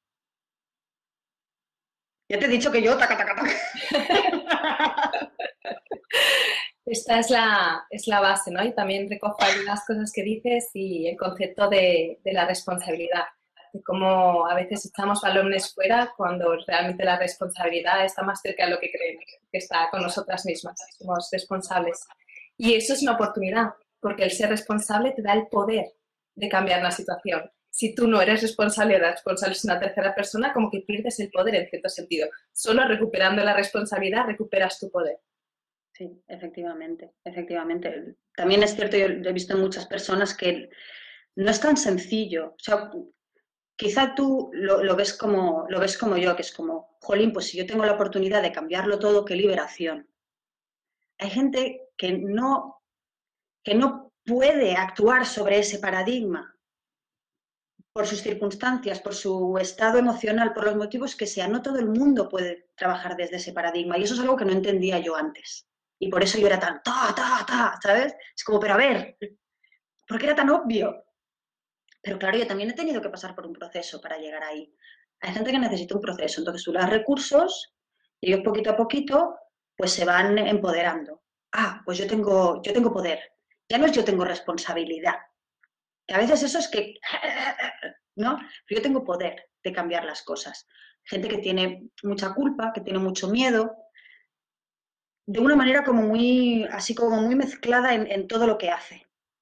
Ya te he dicho que yo, taca, taca, taca. Esta es la base, ¿no? Y también recojo algunas cosas que dices y el concepto de la responsabilidad, de cómo a veces echamos balones fuera cuando realmente la responsabilidad está más cerca de lo que creemos, que está con nosotras mismas, somos responsables. Y eso es una oportunidad, porque el ser responsable te da el poder de cambiar la situación. Si tú no eres responsable, la responsable es una tercera persona, como que pierdes el poder en cierto sentido. Solo recuperando la responsabilidad recuperas tu poder. Sí, efectivamente, efectivamente. También es cierto, yo he visto en muchas personas que no es tan sencillo. O sea, quizá tú lo ves como yo, que es como, jolín, pues si yo tengo la oportunidad de cambiarlo todo, qué liberación. Hay gente que no puede actuar sobre ese paradigma por sus circunstancias, por su estado emocional, por los motivos que sean. No todo el mundo puede trabajar desde ese paradigma y eso es algo que no entendía yo antes. Y por eso yo era tan, ¿sabes? Es como, pero a ver, ¿por qué era tan obvio? Pero claro, yo también he tenido que pasar por un proceso para llegar ahí. Hay gente que necesita un proceso, entonces tú le das recursos y ellos poquito a poquito pues se van empoderando. Ah, pues yo tengo poder. Ya no es yo tengo responsabilidad. Que a veces eso es que, ¿no? Pero yo tengo poder de cambiar las cosas. Gente que tiene mucha culpa, que tiene mucho miedo, de una manera como muy, así como muy mezclada en todo lo que hace.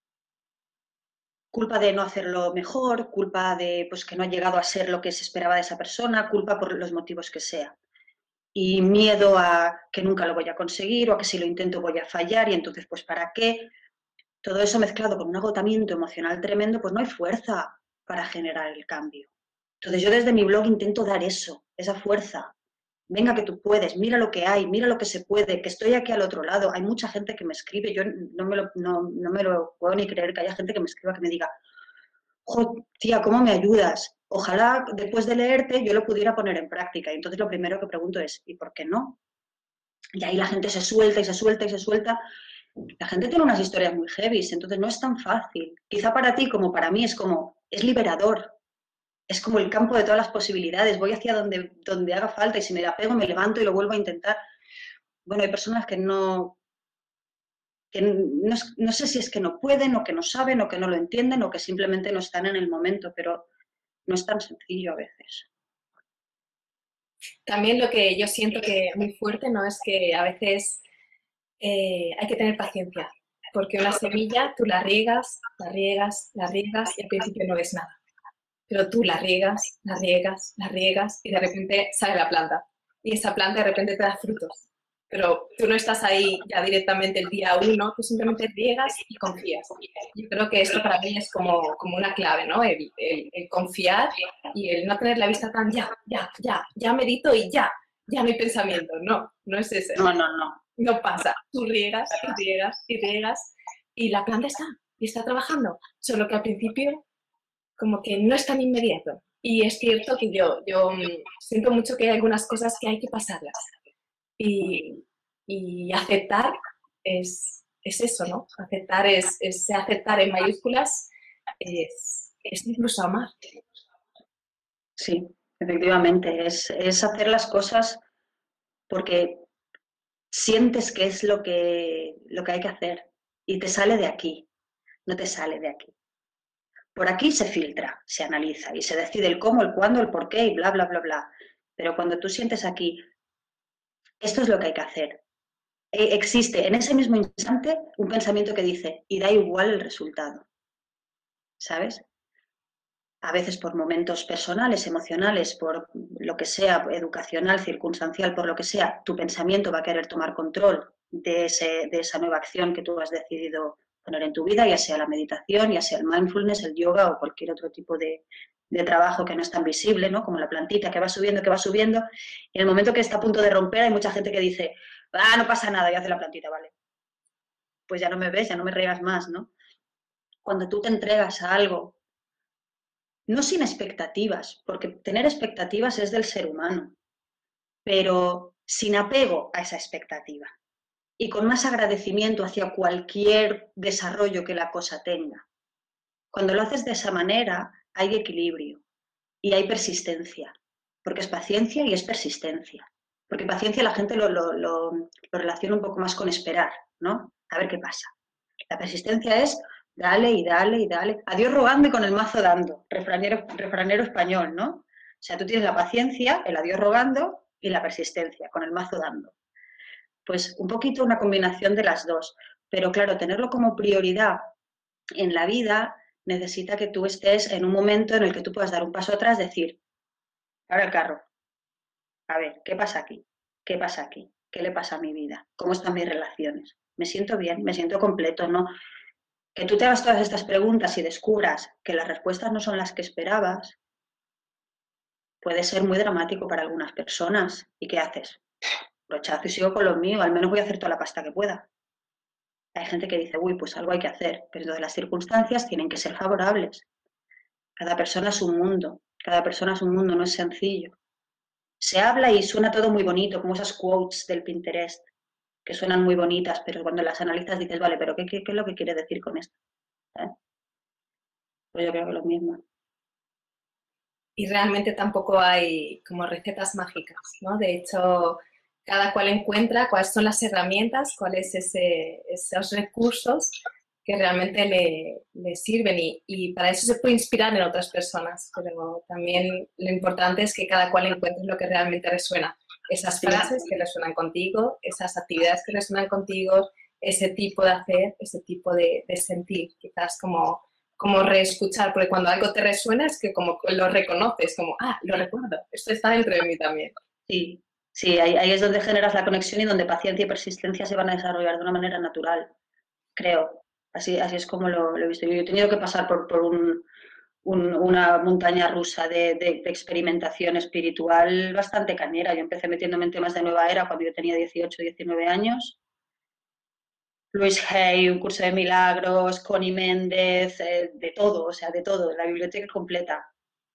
Culpa de no hacerlo mejor, culpa de pues, que no ha llegado a ser lo que se esperaba de esa persona, culpa por los motivos que sea. Y miedo a que nunca lo voy a conseguir o a que si lo intento voy a fallar y entonces pues ¿para qué? Todo eso mezclado con un agotamiento emocional tremendo, pues no hay fuerza para generar el cambio. Entonces yo desde mi blog intento dar eso, esa fuerza. Venga que tú puedes, mira lo que hay, mira lo que se puede, que estoy aquí al otro lado. Hay mucha gente que me escribe, yo no me lo puedo ni creer que haya gente que me escriba que me diga, jo, tía, ¿cómo me ayudas? Ojalá después de leerte yo lo pudiera poner en práctica. Y entonces lo primero que pregunto es, ¿y por qué no? Y ahí la gente se suelta y se suelta y se suelta. La gente tiene unas historias muy heavy, entonces no es tan fácil. Quizá para ti como para mí es como, es liberador. Es como el campo de todas las posibilidades. Voy hacia donde haga falta y si me la pego me levanto y lo vuelvo a intentar. Bueno, hay personas que no sé si es que no pueden o que no saben o que no lo entienden o que simplemente no están en el momento, pero no es tan sencillo a veces. También lo que yo siento que muy fuerte, ¿no? Es que a veces hay que tener paciencia, porque una semilla tú la riegas, la riegas, la riegas y al principio no ves nada. Pero tú la riegas, la riegas, la riegas y de repente sale la planta. Y esa planta de repente te da frutos. Pero tú no estás ahí ya directamente el día uno, tú simplemente riegas y confías. Yo creo que esto para mí es como una clave, ¿no? El confiar y el no tener la vista tan ya medito y ya no hay pensamiento. No, no es ese. No, no, no. No pasa. Tú riegas y riegas y riegas y la planta está y está trabajando. Solo que al principio como que no es tan inmediato. Y es cierto que yo siento mucho que hay algunas cosas que hay que pasarlas. Y aceptar es eso, ¿no? Aceptar es aceptar en mayúsculas, es incluso amar. Sí, efectivamente. Es hacer las cosas porque sientes que es lo que hay que hacer y te sale de aquí, no te sale de aquí. Por aquí se filtra, se analiza y se decide el cómo, el cuándo, el por qué y bla, bla, bla, bla. Pero cuando tú sientes aquí, esto es lo que hay que hacer, existe en ese mismo instante un pensamiento que dice, y da igual el resultado, ¿sabes? A veces por momentos personales, emocionales, por lo que sea, educacional, circunstancial, por lo que sea, tu pensamiento va a querer tomar control de esa nueva acción que tú has decidido poner en tu vida, ya sea la meditación, ya sea el mindfulness, el yoga o cualquier otro tipo de trabajo que no es tan visible, ¿no? Como la plantita que va subiendo, y en el momento que está a punto de romper hay mucha gente que dice, no pasa nada, ya hace la plantita, vale. Pues ya no me ves, ya no me riegas más, ¿no? cuando tú te entregas a algo, no sin expectativas, porque tener expectativas es del ser humano, pero sin apego a esa expectativa y con más agradecimiento hacia cualquier desarrollo que la cosa tenga. Cuando lo haces de esa manera, hay equilibrio y hay persistencia, porque es paciencia y es persistencia. Porque paciencia la gente lo relaciona un poco más con esperar, ¿no? A ver qué pasa. La persistencia es dale y dale y dale. A Dios rogando y con el mazo dando. Refranero español, ¿no? O sea, tú tienes la paciencia, el a Dios rogando y la persistencia, con el mazo dando. Pues un poquito una combinación de las dos. Pero claro, tenerlo como prioridad en la vida necesita que tú estés en un momento en el que tú puedas dar un paso atrás, decir, para el carro, a ver, ¿qué pasa aquí? ¿Qué pasa aquí? ¿Qué le pasa a mi vida? ¿Cómo están mis relaciones? ¿Me siento bien? ¿Me siento completo? ¿No? Que tú te hagas todas estas preguntas y descubras que las respuestas no son las que esperabas, puede ser muy dramático para algunas personas. ¿Y qué haces? Rechazo y sigo con lo mío, al menos voy a hacer toda la pasta que pueda. Hay gente que dice, uy, pues algo hay que hacer, pero entonces las circunstancias tienen que ser favorables. Cada persona es un mundo, cada persona es un mundo, no es sencillo. Se habla y suena todo muy bonito, como esas quotes del Pinterest, que suenan muy bonitas, pero cuando las analizas dices, vale, pero ¿qué es lo que quiere decir con esto? ¿Eh? Pues yo creo que lo mismo. Y realmente tampoco hay como recetas mágicas, ¿no? De hecho, cada cual encuentra cuáles son las herramientas, cuáles esos recursos que realmente le sirven y para eso se puede inspirar en otras personas, pero también lo importante es que cada cual encuentre lo que realmente resuena. Esas Sí, frases que resuenan contigo, esas actividades que resuenan contigo, ese tipo de hacer, ese tipo de sentir, quizás como reescuchar, porque cuando algo te resuena es que como lo reconoces, como, ah, lo recuerdo, esto está dentro de mí también. sí, sí, ahí es donde generas la conexión y donde paciencia y persistencia se van a desarrollar de una manera natural, creo. Así es como lo he visto. Yo he tenido que pasar por una montaña rusa de experimentación espiritual bastante cañera. Yo empecé metiéndome en temas de nueva era cuando yo tenía 18, 19 años. Luis Hay, un curso de milagros, Connie Méndez, de todo, o sea, de todo, la biblioteca completa.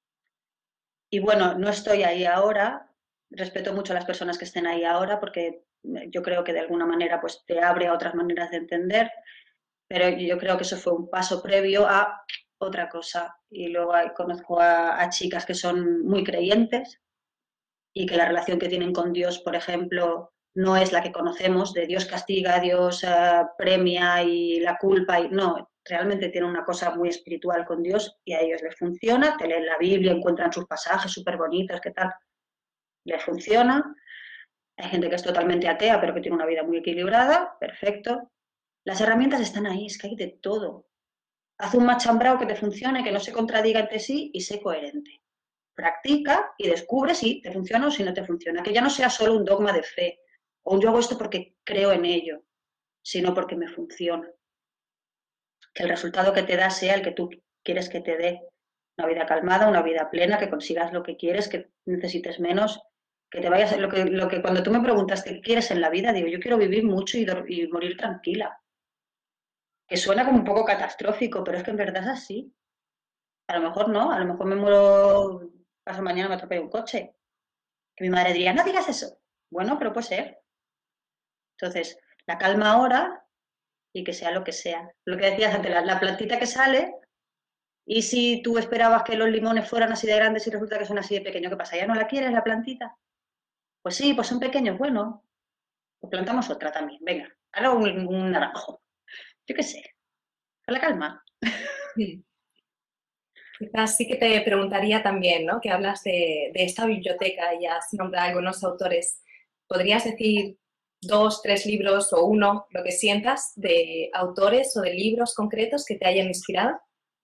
Y bueno, no estoy ahí ahora, respeto mucho a las personas que estén ahí ahora porque yo creo que de alguna manera pues te abre a otras maneras de entender, pero yo creo que eso fue un paso previo a otra cosa. Y luego conozco a chicas que son muy creyentes y que la relación que tienen con Dios, por ejemplo, no es la que conocemos, de Dios castiga, Dios premia y la culpa, y no, realmente tienen una cosa muy espiritual con Dios y a ellos les funciona, te leen la Biblia, encuentran sus pasajes súper bonitos, ¿qué tal? Les funciona. Hay gente que es totalmente atea, pero que tiene una vida muy equilibrada, perfecto. Las herramientas están ahí, es que hay de todo. Haz un machambrao que te funcione, que no se contradiga entre sí y sé coherente. Practica y descubre si te funciona o si no te funciona. Que ya no sea solo un dogma de fe o un yo hago esto porque creo en ello, sino porque me funciona. Que el resultado que te da sea el que tú quieres que te dé. Una vida calmada, una vida plena, que consigas lo que quieres, que necesites menos, que te vayas. Lo que cuando tú me preguntas qué quieres en la vida, digo, yo quiero vivir mucho y morir tranquila. Que suena como un poco catastrófico, pero es que en verdad es así. A lo mejor no, a lo mejor me muero, paso mañana me atropella un coche. Que mi madre diría, no digas eso. Bueno, pero puede ser. Entonces, la calma ahora y que sea lo que sea. Lo que decías antes, la plantita que sale, y si tú esperabas que los limones fueran así de grandes y resulta que son así de pequeños, ¿qué pasa? ¿Ya no la quieres la plantita? Pues sí, pues son pequeños, bueno, pues plantamos otra también, venga, ahora un naranjo. Yo qué sé, con la calma. Sí. Quizás sí que te preguntaría también, ¿no? Que hablas de esta biblioteca y has nombrado algunos autores. ¿Podrías decir dos, tres libros o uno, lo que sientas, de autores o de libros concretos que te hayan inspirado?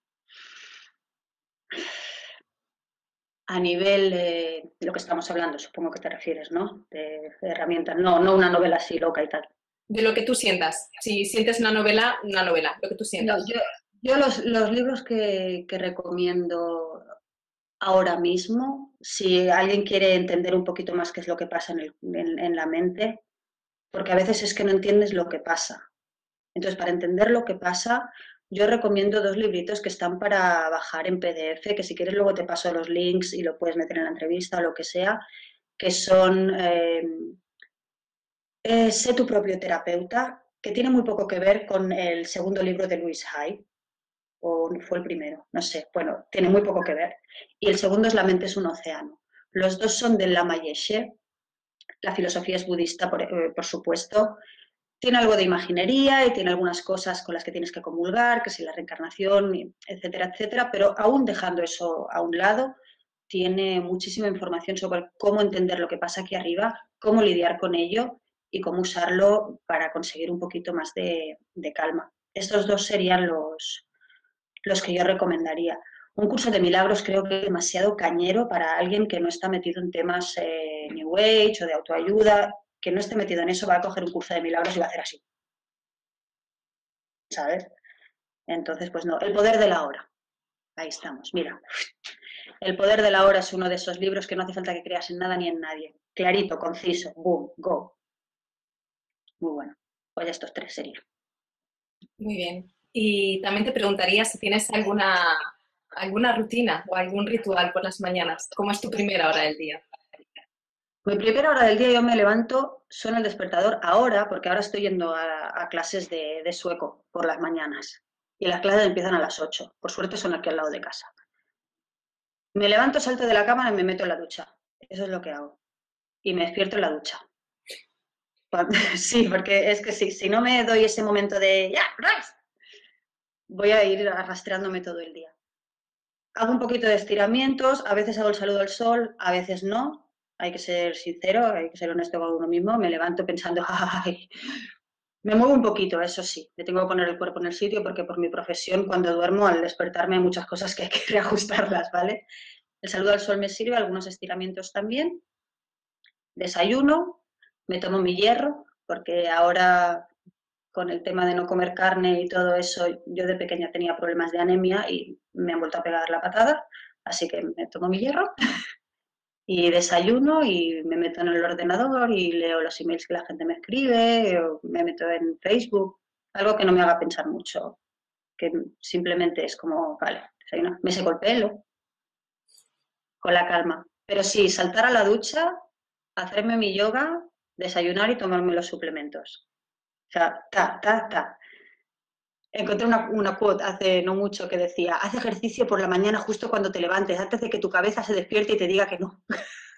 A nivel de lo que estamos hablando, supongo que te refieres, ¿no? De herramientas, no, no una novela así loca y tal. De lo que tú sientas. Si sientes una novela, lo que tú No, sientas. yo los libros que recomiendo ahora mismo, si alguien quiere entender un poquito más qué es lo que pasa en la mente, porque a veces es que no entiendes lo que pasa. Entonces, para entender lo que pasa, yo recomiendo 2 libritos que están para bajar en PDF, que si quieres luego te paso los links y lo puedes meter en la entrevista o lo que sea, que son Sé tu propio terapeuta, que tiene muy poco que ver con el segundo libro de Louise Hay, o fue el primero, no sé, bueno, tiene muy poco que ver. Y el segundo es La mente es un océano. Los dos son del Lama Yeshe, la filosofía es budista, por supuesto. Tiene algo de imaginería y tiene algunas cosas con las que tienes que comulgar, que es la reencarnación, etcétera, etcétera, pero aún dejando eso a un lado, tiene muchísima información sobre cómo entender lo que pasa aquí arriba, cómo lidiar con ello y cómo usarlo para conseguir un poquito más de calma. Estos dos serían los que yo recomendaría. Un curso de milagros creo que es demasiado cañero para alguien que no está metido en temas New Age o de autoayuda, que no esté metido en eso, va a coger un curso de milagros y va a hacer así, ¿sabes? Entonces, pues no, El poder de la hora. Ahí estamos, mira. El poder de la hora es uno de esos libros que no hace falta que creas en nada ni en nadie. Clarito, conciso, boom, go. Muy bueno. Pues estos 3 serían. Muy bien. Y también te preguntaría si tienes alguna rutina o algún ritual por las mañanas. ¿Cómo es tu primera hora del día? Mi primera hora del día yo me levanto, suena el despertador ahora, porque ahora estoy yendo a clases de sueco por las mañanas. Y las clases empiezan a las 8. Por suerte son aquí al lado de casa. Me levanto, salto de la cama y me meto en la ducha. Eso es lo que hago. Y me despierto en la ducha. Sí, porque es que si no me doy ese momento de ¡ya, rise! Voy a ir arrastrándome todo el día. Hago un poquito de estiramientos, a veces hago el saludo al sol, a veces no. Hay que ser sincero, hay que ser honesto con uno mismo. Me levanto pensando, ¡ay! Me muevo un poquito, eso sí. Le tengo que poner el cuerpo en el sitio porque por mi profesión, cuando duermo, al despertarme hay muchas cosas que hay que reajustarlas, ¿vale? El saludo al sol me sirve, algunos estiramientos también. Desayuno, me tomo mi hierro, porque ahora con el tema de no comer carne y todo eso, yo de pequeña tenía problemas de anemia y me han vuelto a pegar la patada, así que me tomo mi hierro y desayuno y me meto en el ordenador y leo los emails que la gente me escribe, o me meto en Facebook, algo que no me haga pensar mucho, que simplemente es como, vale, desayuno, me seco el pelo, con la calma. Pero sí, saltar a la ducha, hacerme mi yoga, desayunar y tomarme los suplementos. O sea, ta. Encontré una quote hace no mucho que decía, haz ejercicio por la mañana justo cuando te levantes, antes de que tu cabeza se despierte y te diga que no.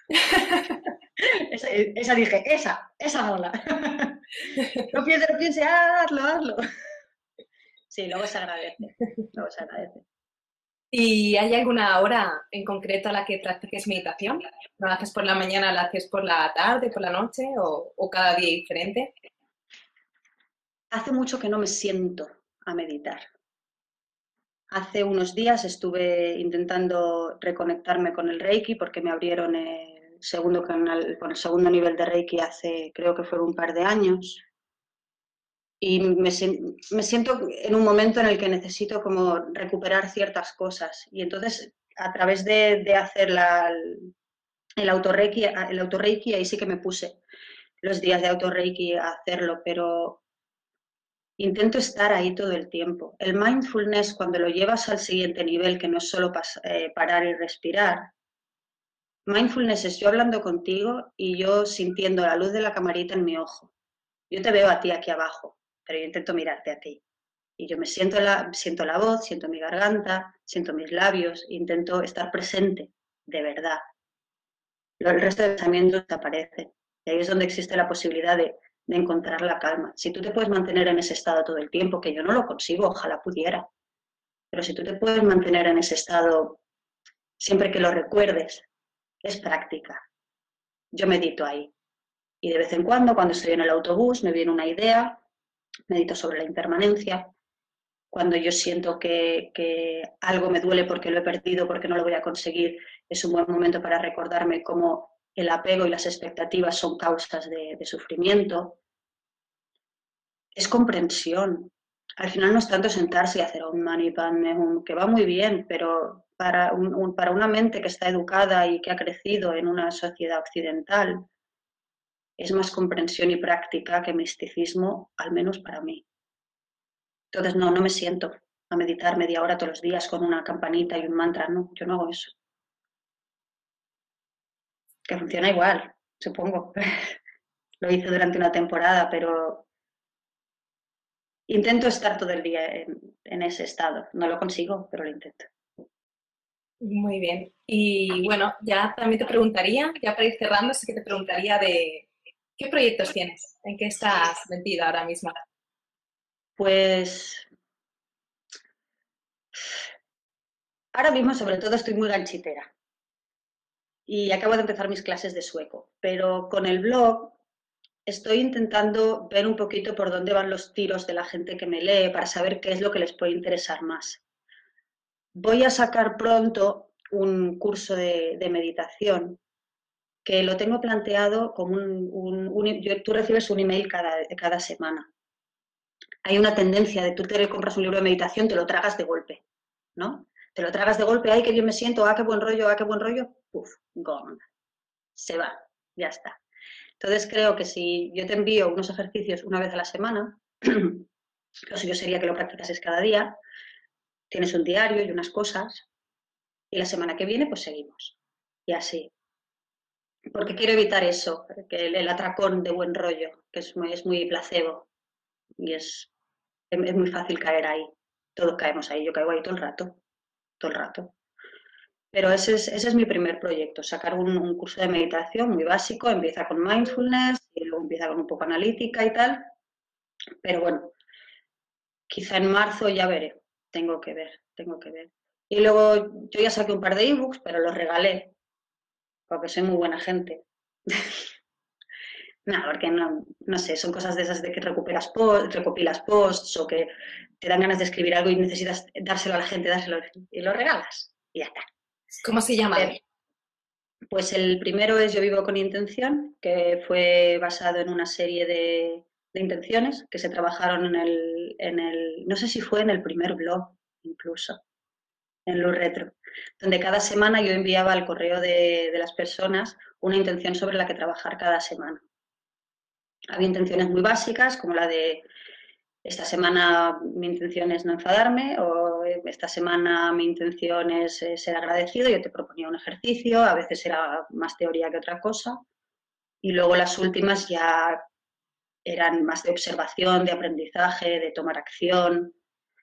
esa dije, esa mola. No piense, hazlo. Sí, luego se agradece, luego se agradece. ¿Y hay alguna hora en concreto a la que practiques meditación? ¿La haces por la mañana, la haces por la tarde, por la noche o cada día diferente? Hace mucho que no me siento a meditar. Hace unos días estuve intentando reconectarme con el Reiki porque me abrieron el segundo canal, con el segundo nivel de Reiki hace, creo que fue un par de años. Y me siento en un momento en el que necesito como recuperar ciertas cosas. Y entonces, a través de hacer el autorreiki, ahí sí que me puse los días de autorreiki a hacerlo, pero intento estar ahí todo el tiempo. El mindfulness, cuando lo llevas al siguiente nivel, que no es solo parar y respirar, mindfulness es yo hablando contigo y yo sintiendo la luz de la camarita en mi ojo. Yo te veo a ti aquí abajo, pero yo intento mirarte a ti. Y yo siento la voz, siento mi garganta, siento mis labios, intento estar presente, de verdad. El resto de pensamientos desaparece. Y ahí es donde existe la posibilidad de encontrar la calma. Si tú te puedes mantener en ese estado todo el tiempo, que yo no lo consigo, ojalá pudiera, pero si tú te puedes mantener en ese estado siempre que lo recuerdes, es práctica. Yo medito ahí. Y de vez en cuando estoy en el autobús, me viene una idea, medito sobre la impermanencia. Cuando yo siento que algo me duele porque lo he perdido, porque no lo voy a conseguir, es un buen momento para recordarme cómo el apego y las expectativas son causas de sufrimiento. Es comprensión. Al final no es tanto sentarse y hacer un mani padme hum, que va muy bien, pero para una mente que está educada y que ha crecido en una sociedad occidental, es más comprensión y práctica que misticismo, al menos para mí. Entonces, no me siento. a meditar media hora todos los días con una campanita y un mantra, no, yo no hago eso. Que funciona igual, supongo. Lo hice durante una temporada, pero intento estar todo el día en ese estado. No lo consigo, pero lo intento. Muy bien. Y bueno, ya también te preguntaría, ya para ir cerrando, sí que te preguntaría de qué proyectos tienes, en qué estás metida ahora mismo. Pues ahora mismo sobre todo estoy muy ganchitera y acabo de empezar mis clases de sueco, pero con el blog estoy intentando ver un poquito por dónde van los tiros de la gente que me lee para saber qué es lo que les puede interesar más. Voy a sacar pronto un curso de meditación que lo tengo planteado como tú recibes un email cada semana. Hay una tendencia de tú te compras un libro de meditación, te lo tragas de golpe, ¿no? Te lo tragas de golpe, ay, qué bien me siento, qué buen rollo, qué buen rollo, puf, gone, se va, ya está. Entonces creo que si yo te envío unos ejercicios una vez a la semana, lo suyo sería que lo practicases cada día, tienes un diario y unas cosas, y la semana que viene pues seguimos. Y así. Porque quiero evitar eso, que el atracón de buen rollo, que es muy placebo y es muy fácil caer ahí. Todos caemos ahí, yo caigo ahí todo el rato. Pero ese es mi primer proyecto, sacar un curso de meditación muy básico, empieza con mindfulness y luego empieza con un poco analítica y tal. Pero bueno, quizá en marzo ya veré, tengo que ver. Y luego yo ya saqué un par de ebooks, pero los regalé, porque soy muy buena gente. No, porque no sé, son cosas de esas de que recopilas posts o que te dan ganas de escribir algo y necesitas dárselo a la gente, dárselo y lo regalas y ya está. ¿Cómo se llaman? Pues el primero es Yo vivo con intención, que fue basado en una serie de intenciones que se trabajaron no sé si fue en el primer blog incluso, en Luz Retro, donde cada semana yo enviaba al correo de las personas una intención sobre la que trabajar cada semana. Había intenciones muy básicas, como la de esta semana mi intención es no enfadarme, o esta semana mi intención es ser agradecido. Yo te proponía un ejercicio, a veces era más teoría que otra cosa, y luego las últimas ya eran más de observación, de aprendizaje, de tomar acción.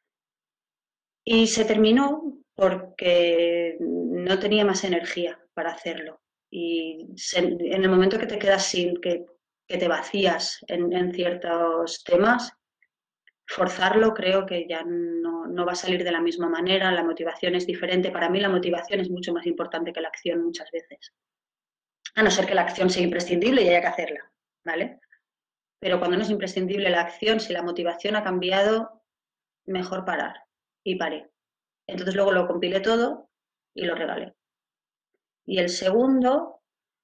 Y se terminó porque no tenía más energía para hacerlo. Y en el momento que te quedas que te vacías en ciertos temas, forzarlo creo que ya no va a salir de la misma manera, la motivación es diferente. Para mí la motivación es mucho más importante que la acción muchas veces. A no ser que la acción sea imprescindible y haya que hacerla, ¿vale? Pero cuando no es imprescindible la acción, si la motivación ha cambiado, mejor parar. Y paré. Entonces luego lo compilé todo y lo regalé. Y el segundo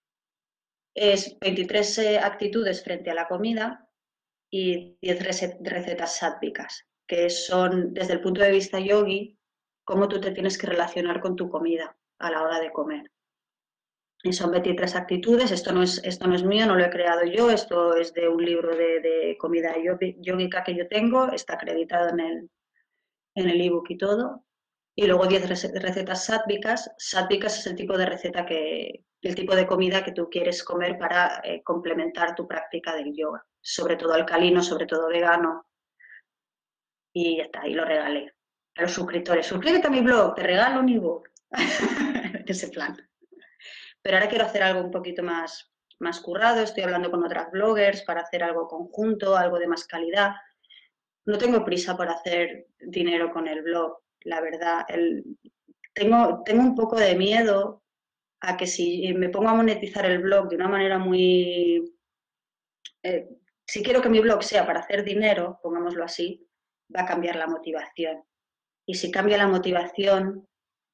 es 23 actitudes frente a la comida y 10 recetas sádvicas, que son, desde el punto de vista yogi, cómo tú te tienes que relacionar con tu comida a la hora de comer. Y son 23 actitudes, esto no es mío, no lo he creado yo, esto es de un libro de comida yógica que yo tengo, está acreditado en el ebook y todo. Y luego 10 recetas sádvicas. Sádvicas es el tipo de receta el tipo de comida que tú quieres comer para complementar tu práctica del yoga. Sobre todo alcalino, sobre todo vegano. Y ya está, y lo regalé a los suscriptores. Suscríbete a mi blog, te regalo un ebook. Ese plan. Pero ahora quiero hacer algo un poquito más currado. Estoy hablando con otras bloggers para hacer algo conjunto, algo de más calidad. No tengo prisa por hacer dinero con el blog, la verdad. Tengo un poco de miedo a que si me pongo a monetizar el blog de una manera muy... si quiero que mi blog sea para hacer dinero, pongámoslo así, va a cambiar la motivación. Y si cambia la motivación,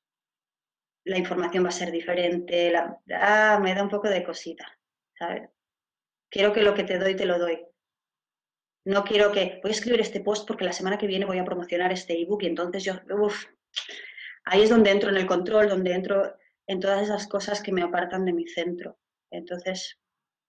la información va a ser diferente. Me da un poco de cosita, ¿sabes? Quiero que lo que te doy, te lo doy. No quiero que... Voy a escribir este post porque la semana que viene voy a promocionar este ebook y entonces ahí es donde entro en el control, donde entro en todas esas cosas que me apartan de mi centro. Entonces,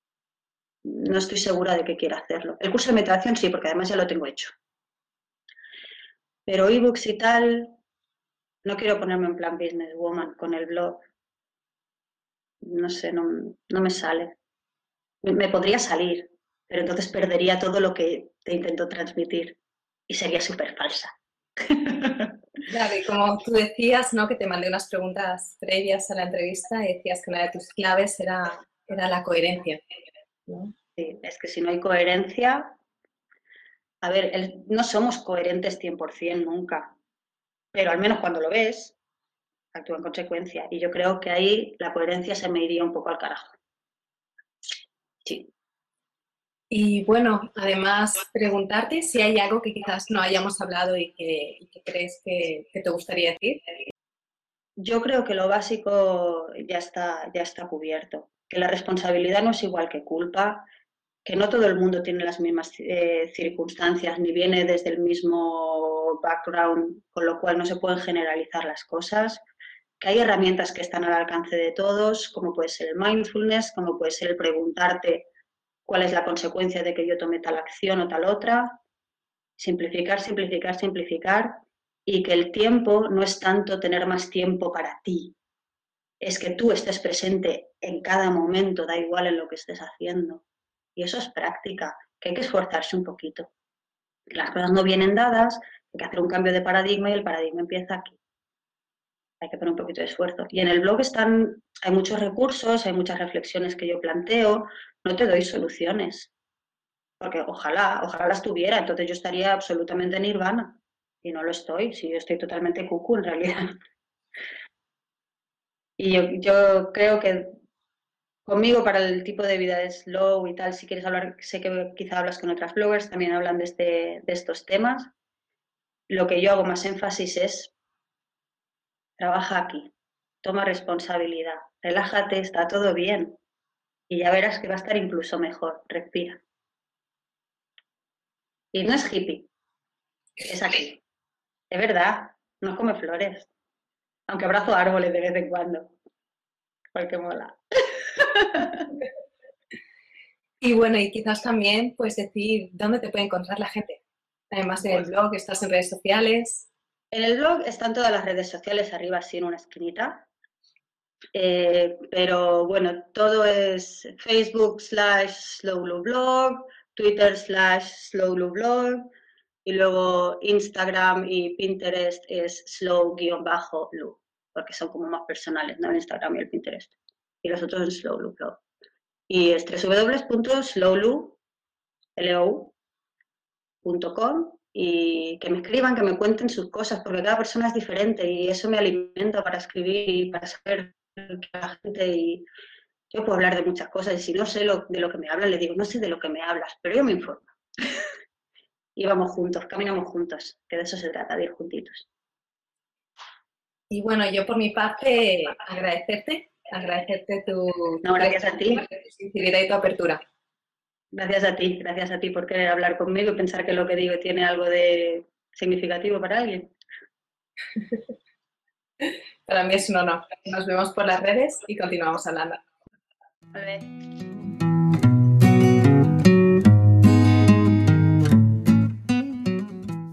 no estoy segura de que quiera hacerlo. El curso de meditación sí, porque además ya lo tengo hecho. Pero ebooks y tal, no quiero ponerme en plan businesswoman con el blog. No sé, no me sale. Me podría salir, pero entonces perdería todo lo que te intento transmitir y sería súper falsa. Claro, y como tú decías, ¿no? Que te mandé unas preguntas previas a la entrevista y decías que una de tus claves era la coherencia, ¿no? Sí, es que si no hay coherencia, a ver, no somos coherentes 100% nunca, pero al menos cuando lo ves, actúa en consecuencia. Y yo creo que ahí la coherencia se me iría un poco al carajo. Sí. Y bueno, además preguntarte si hay algo que quizás no hayamos hablado y que crees que te gustaría decir. Yo creo que lo básico ya está cubierto, que la responsabilidad no es igual que culpa, que no todo el mundo tiene las mismas circunstancias ni viene desde el mismo background, con lo cual no se pueden generalizar las cosas, que hay herramientas que están al alcance de todos, como puede ser el mindfulness, como puede ser el preguntarte cuál es la consecuencia de que yo tome tal acción o tal otra, simplificar, simplificar, simplificar, y que el tiempo no es tanto tener más tiempo para ti, es que tú estés presente en cada momento, da igual en lo que estés haciendo. Y eso es práctica, que hay que esforzarse un poquito. Las cosas no vienen dadas, hay que hacer un cambio de paradigma y el paradigma empieza aquí. Hay que poner un poquito de esfuerzo. Y en el blog hay muchos recursos, hay muchas reflexiones que yo planteo, no te doy soluciones, porque ojalá las tuviera, entonces yo estaría absolutamente nirvana. Y no lo estoy, sí, yo estoy totalmente cucu en realidad. Y yo creo que conmigo para el tipo de vida de slow y tal, si quieres hablar, sé que quizá hablas con otras bloggers, también hablan de estos temas. Lo que yo hago más énfasis es, trabaja aquí, toma responsabilidad, relájate, está todo bien y ya verás que va a estar incluso mejor, respira. Y no es hippie, es aquí, es verdad, no come flores, aunque abrazo árboles de vez en cuando, porque mola. Y bueno, y quizás también puedes decir dónde te puede encontrar la gente. Además del Pues blog, estás en redes sociales. en el blog están todas las redes sociales arriba así en una esquinita. Pero bueno, todo es Facebook/slowlublog, Twitter/slowlublog y luego Instagram y Pinterest es slow-lu, porque son como más personales, ¿no? El Instagram y el Pinterest. Y los otros en slowlublog. Y es www.slowlu.com y que me escriban, que me cuenten sus cosas, porque cada persona es diferente y eso me alimenta para escribir y para saber que la gente y yo puedo hablar de muchas cosas y si no sé de lo que me hablan, le digo, no sé de lo que me hablas, pero yo me informo. Y vamos juntos, caminamos juntos, que de eso se trata, de ir juntitos. Y bueno, yo por mi parte agradecerte No, tu gracias a ti, sinceridad y tu apertura. gracias a ti por querer hablar conmigo y pensar que lo que digo tiene algo de significativo para alguien. Para mí es un honor. Nos vemos por las redes y continuamos hablando. A ver.